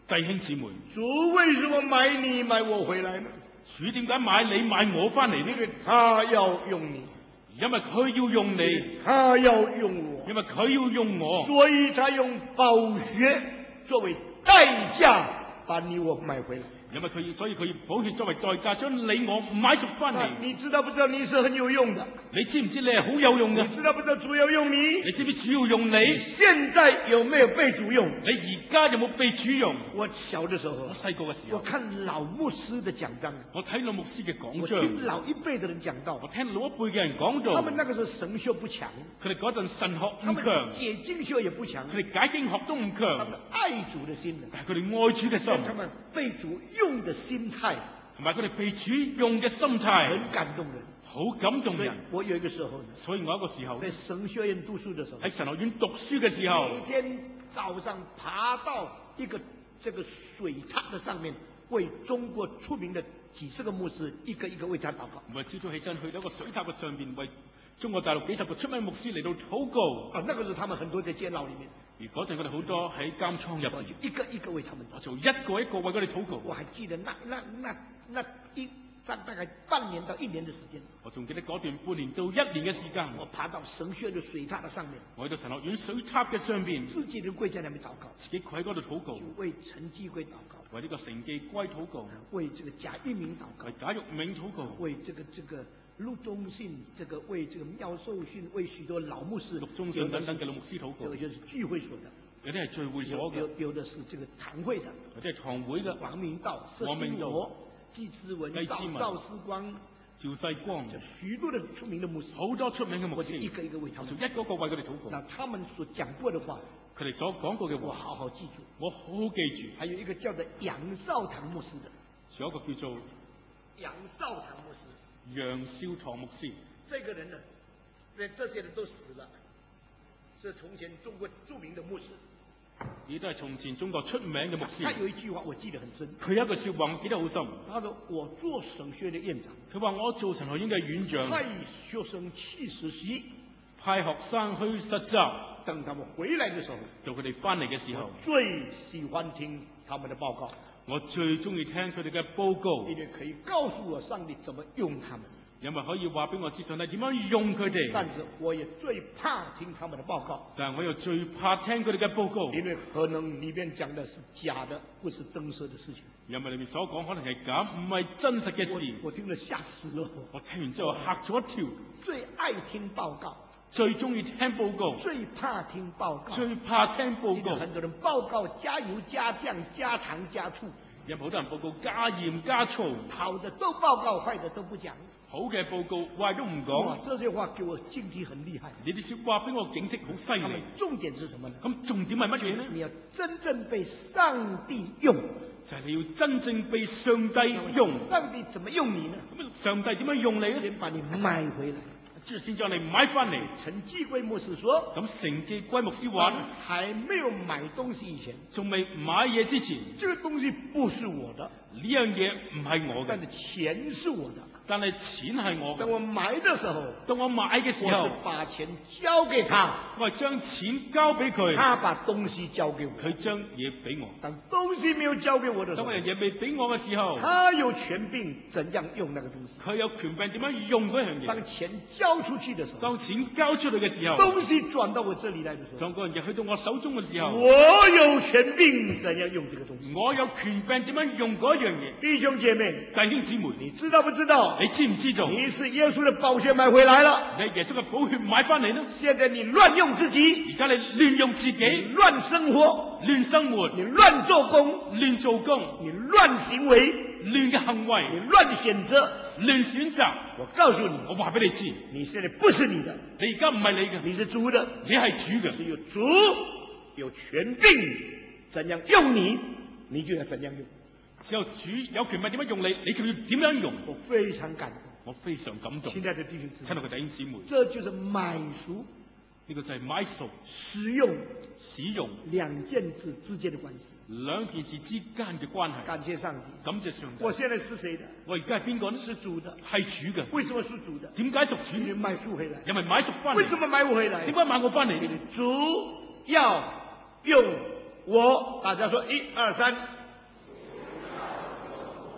弟兄姊妹， 主為什麼買你買我回來呢？ 主點解買你買我翻嚟呢？ 因為他要用你， 因為佢要用你， 他要用我， 因為佢要用我， 所以他用寶血作為代價把你我買回來。 因為所以佢要寶血作為代價，將你我買贖翻嚟。 你知道不知道你是很有用的？ 你知唔知你係好有用嘅？ 你知道不知道主要用你？ 你知唔知主要用你？ 現在有沒有被主用？ 你而家有冇被主用？ 我小的時候， 我細個嘅時候， 我看老牧師的講章， 我睇老牧師嘅講我章， 聽老一輩的人講道， 我聽老一輩嘅人講道， 他們那個時候神學不強， 佢哋嗰陣神學他們唔強， 解經學也不強， 佢哋解經學都唔他強們，愛主的心的， 但係佢哋愛主嘅心， 他們被主用的心態同埋佢哋被主用嘅心態， 很感動人。 好感動所以人。 我有一個時候呢， 所以我一個時候在神學院讀書的時候， 喺神學院讀書嘅時候， 每天早上爬到一個這個水塔的上面，為中國出名的幾十個牧師一個一個為他禱告。 我朝早起身去到一個水塔嘅上邊，為中國大陸幾十個出名牧師嚟到禱告。 啊，那個時候他們很多在監牢裡面， 而嗰陣佢哋好多喺監倉入邊， 我就一個一個為他們禱告。 我就一個一個為佢哋禱告。 我還記得那大概半年到一年的時間， 我仲記得嗰段半年到一年嘅時間， 我爬到神學的水塔的上面， 我去到神學院水塔嘅上邊， 自己人跪在那邊禱告， 自己跪喺嗰度禱告， 為陳繼貴禱告， 為呢個成記歸禱告， 為這個賈玉明禱告為，賈玉銘禱告， 為這個陸中信，為這個廖壽信，為許多老牧師， 陸中信等等嘅老牧師禱告這個。就是聚會所的， 有啲係聚會所嘅， 有的是這個堂會的， 有啲係堂會嘅。 王明道、佘王明道新羅、季之文、 季之文趙思光， 趙世光， 就許多的出名的牧師， 好多出名嘅牧師， 我就一個一個為他們就一個個為佢哋禱告。 那他們所講過的話， 佢哋所講過嘅我話， 好好記住。 我好好記住。 還有一個叫做楊少堂牧師的， 仲有一個叫做楊少堂牧師， 楊少堂牧師， 這個人呢，這些人都死了，是從前中國著名的牧師。 亦都係從前中國出名嘅牧師他。有一句話我記得很深， 佢有一句説話我記得好深。 他說：我做神學的院長， 佢話我做神學院嘅院長， 派學生去實習， 派學生去實習， 等他們回來的時候， 到佢哋翻嚟嘅時候， 最喜歡聽他們的報告， 我最中意聽佢哋嘅報告， 因為可以告訴我上帝怎麼用他們。 因為可以話俾我知上帝點樣用佢哋。 但是我也最怕聽他們的報告， 但係我又最怕聽佢哋嘅報告， 因為可能裏面講的是假的，不是真實的事情。 因為裏面所講可能係假，唔係真實嘅事。 我聽了嚇死了。 我聽完之後嚇咗一跳。 最愛聽報告， 最中意聽報告， 最怕聽報告， 最怕聽報告。 很多人報告加油加醬加糖加醋， 有好多人報告加鹽加醋， 好的都報告，壞的都不講。 好嘅報告，壞都唔講。 這些話給我警惕很厲害。 你哋說話俾我警惕好犀利。 重點是什麼呢？ 咁重點係乜嘢呢？ 你要真正被上帝用， 就係你要真正被上帝用。 上帝怎麼用你呢？ 咁上帝點樣用你呢？ 先把你買回來， 先將你買翻嚟。 陳繼貴牧師說： 咁成記歸牧師話， 還沒有買東西以前， 仲未買嘢之前， 這個東西不是我的， 呢樣嘢唔係我嘅， 但是錢是我的。 但係錢係我嘅。 當我買的時候， 當我買嘅時候， 我是把錢交給他， 我係將錢交俾佢， 他把東西交給我， 佢將嘢俾我。 當東西沒有交給我的時候， 當我樣嘢未俾我嘅時候， 他有權柄怎樣用那個東西， 佢有權柄點樣用嗰樣嘢。 當錢交出去的時候， 當錢交出去嘅時候， 東西轉到我這裡來的時候， 當嗰樣嘢去到我手中嘅時候， 我有權柄怎樣用這個東西， 我有權柄點樣用嗰樣嘢。 弟兄姐妹， 弟兄姊妹， 你知道不知道？ 你知唔知道？ 你是耶穌的寶血買回來了， 你係耶穌嘅寶血買翻嚟呢？ 現在你亂用自己， 而家你亂用自己， 你亂生活， 亂生活， 你亂做工， 亂做工， 你亂行為， 亂嘅行為， 你亂選擇， 亂選擇。 我告訴你， 我話俾你知， 你現在不是你的， 你而家唔係你嘅， 你是主的， 你係主嘅。 只有主有權柄怎樣用你，你就要怎樣用。 只有主有權柄點樣用你，你就要點樣用。 我非常感動， 我非常感動。 親愛的弟兄姊妹， 親愛嘅弟兄姊妹， 這就是買贖呢個就係買贖使用使用兩件事之間的關係， 兩件事之間嘅關係。 感謝上帝， 感謝上帝。 我現在是誰的？ 我而家係邊個呢？ 是主的。 係主嘅。 為什麼是主的？ 點解屬主？ 因為買贖回來。 因為買贖翻嚟。 為什麼買我回來？ 點解買我翻嚟？ 主要用我，大家說1、2、3。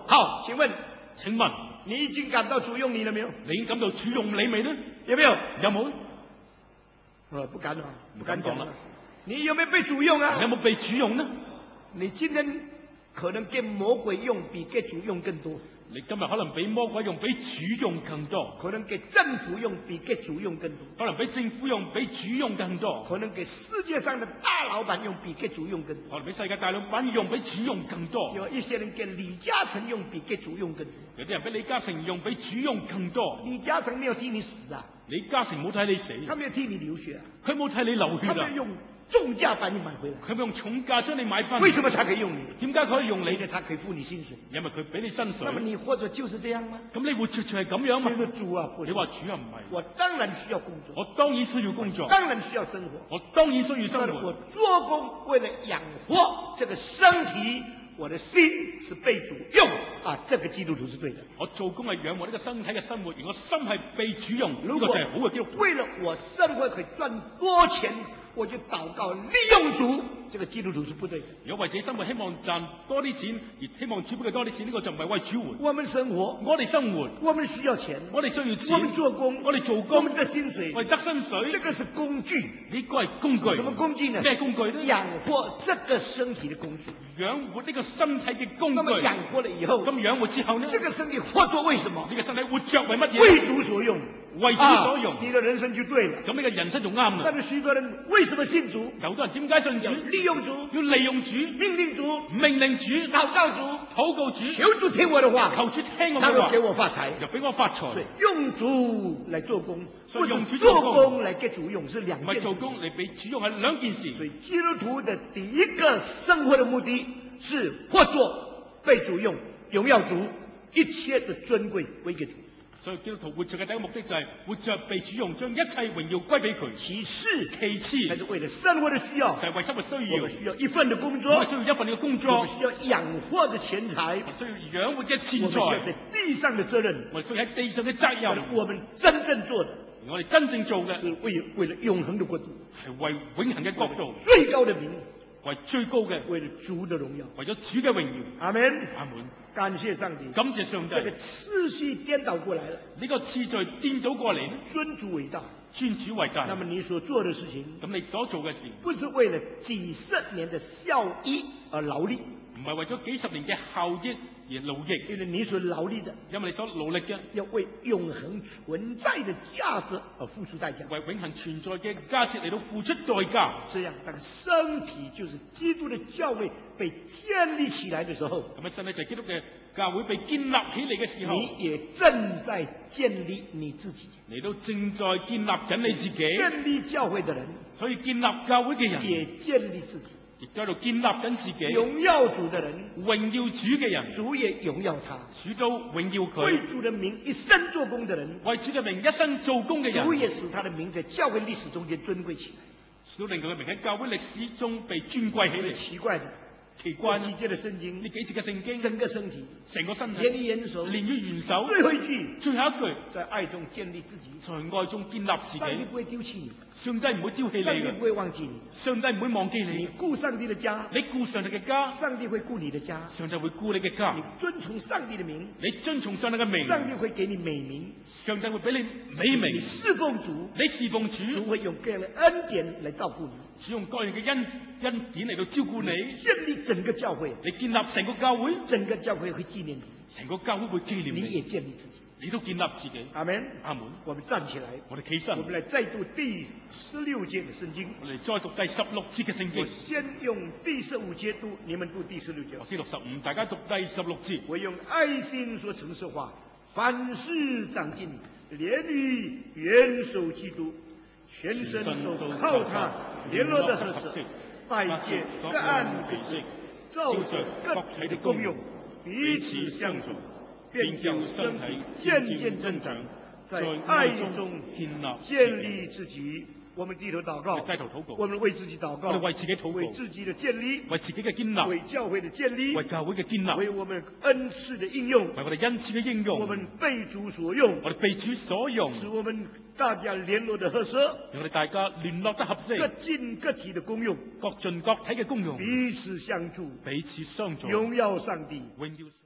好，请问請問你已經感到主用你了沒有？ 你已經感到主用你未呢？ 有沒有？ 有冇？ 不敢了， 唔敢講啦。 你有沒有被主用啊？ 你有冇被主用呢？ 你今天可能給魔鬼用比給主用更多。 你今日可能俾魔鬼用比主用更多， 可能給政府用比給主用更多， 可能俾政府用比主用更多， 可能給世界上的大老闆用比給主用更多， 可能俾世界大老闆用比主用更多。 有一些人給李嘉誠用比給主用更多， 有啲人俾李嘉誠用比主用更多。 李嘉誠沒有替你死啊， 李嘉誠冇睇你死， 他沒有替你流血啊， 佢冇睇你流血啊， 他沒有用重價把你買回來， 佢用重價將你買翻。 為什麼他可以用你？ 點解佢可以用你？ 因為他可以付你薪水， 因為佢俾你薪水。 那麼你活着就是這樣嗎？ 咁你活着就係咁樣嘛？ 你說主啊， 你話主啊唔係， 我當然需要工作， 我當然需要工作， 當然需要生活， 我當然需要生我活。 做工為了養活這個身體，我的心是被主用啊，這個基督徒是對的。 我做工係養活呢個身體嘅生活，而我心係被主用，呢個如果就係好嘅基督徒。 為了我生活可以賺多錢，我就禱告利用主，這個基督徒是不對的。 如果為自己生活希望賺多啲錢，而希望主俾佢多啲錢，呢個就唔係為主活。 我們生活， 我哋生活， 我們需要錢， 我哋需要錢， 我們做工， 我哋做我工， 們的薪水， 我哋得薪水， 這個是工具。 呢個係工具。 什麼工具呢？ 咩工具呢？ 養活這個身體的工具。 養活呢個身體嘅工具。 那麼養活了以後， 咁養活之後呢？ 這個身體活着為什麼？ 呢個身體活着為乜嘢？ 為主所用， 為主所用。 你的人生就對了。 咁呢個人生就啱啦。 但是許多人為什麼信主？ 有好多人點解信主？ 利用主， 要利用主， 命令主， 命令主， 禱告主， 禱告主， 求主聽我的話， 求主聽我他會嘅話， 給我發財， 又俾我發財。 用主來做工， 所以用主做做工來給主用是兩唔件事。 係做工嚟俾主用係兩件事。 所以基督徒的第一個生活的目的是活着被主用，榮耀主，一切的尊貴歸給主。 所以基督徒活着嘅第一個目的就係活着被主用，將一切榮耀歸俾佢。 其次， 其次那是為了生活的需要， 就係為生活需我要， 們需要一份的工作， 我們需要一份嘅工我作們，需要養活的錢財， 我需要養活嘅錢我們需要財， 在地上的責任， 我哋需要喺地上嘅責任。 我們真正做的我哋真正做嘅是為了永恆的國度， 係為永恆嘅國度， 最高的名， 為最高嘅， 為了主的榮耀。 為咗主嘅榮耀。 阿門。 阿門。 感謝上帝， 感謝上帝。 這個次序顛倒過來了， 呢個次序顛倒過嚟， 尊主為大。 尊主為大。 那麼你所做的事情， 咁你所做嘅事， 不是為了幾十年的效益而勞力， 唔係為咗幾十年嘅效益而勞役， 因為你所勞力的， 因為你所努力嘅， 要為永恆存在的價值而付出代價， 為永恆存在嘅價值嚟到付出代價。 這樣，當身體就是基督的教會被建立起來的時候， 咁樣身體就係基督嘅教會被建立起嚟嘅時候， 你也正在建立你自己， 你都正在建立緊你自己。 建立教會的人， 所以建立教會嘅人， 也建立自己， 亦都喺度建立緊自己。 榮耀主的人， 榮耀主嘅人， 主也榮耀他。 主都榮耀為佢。 主的名一生做工的人， 為主嘅名一生做工嘅人， 主也使他的名在教會歷史中間尊貴起來。 主令佢嘅名喺教會歷史中被尊貴起嚟。 奇怪的， 奇怪這幾節的聖經， 呢幾節嘅聖經， 整個身體成個身體連於元首， 連於元首。 最後一句， 最後一句， 在愛中建立自己， 在愛中建立自己。 上帝不會丟棄你， 上帝唔會丟棄你嘅， 上帝不會忘記你， 上帝唔會忘記你你。 顧上帝的家， 你顧上帝嘅家， 上帝會顧你的家， 上帝會顧你嘅家你。遵從上帝的名， 你遵從上帝嘅名， 上帝會給你美名， 上帝會俾你美名。 你侍奉主， 你侍奉主， 主會用各樣的恩典來照顧你， 使用各樣嘅恩典嚟到照顧你。 建立整個教會， 你建立成個教會， 整個教會會紀念你， 成個教會會紀念你也你， 建立自己。 你都建立自己。 阿門。 阿門。 我們站起來， 我哋起身我，們來再讀第16節的聖經。 我哋再讀第16節嘅聖我經。 先用第15節讀，你們讀第16節我。先65，大家讀第16節。 我用愛心說誠實話，凡事長進，連於元首基督，全身都靠他聯絡得合適，拜借各按各職，照着各體的功用，彼此相助，便叫身體漸漸增長，在愛中建立自己。我們低頭禱告， 低頭禱告， 我們為自己禱告， 我哋為自己禱告， 為自己的建立， 為自己嘅建立， 為教會的建立， 為教會嘅建立， 為我們恩賜的應用， 為我哋恩賜嘅應用， 我們被主所用， 我哋被主所用， 使我們大家聯絡的合適， 讓我哋大家聯絡得合適， 各盡各體的功用， 各盡各體嘅功用， 彼此相助， 彼此相助， 榮耀上帝。 榮耀。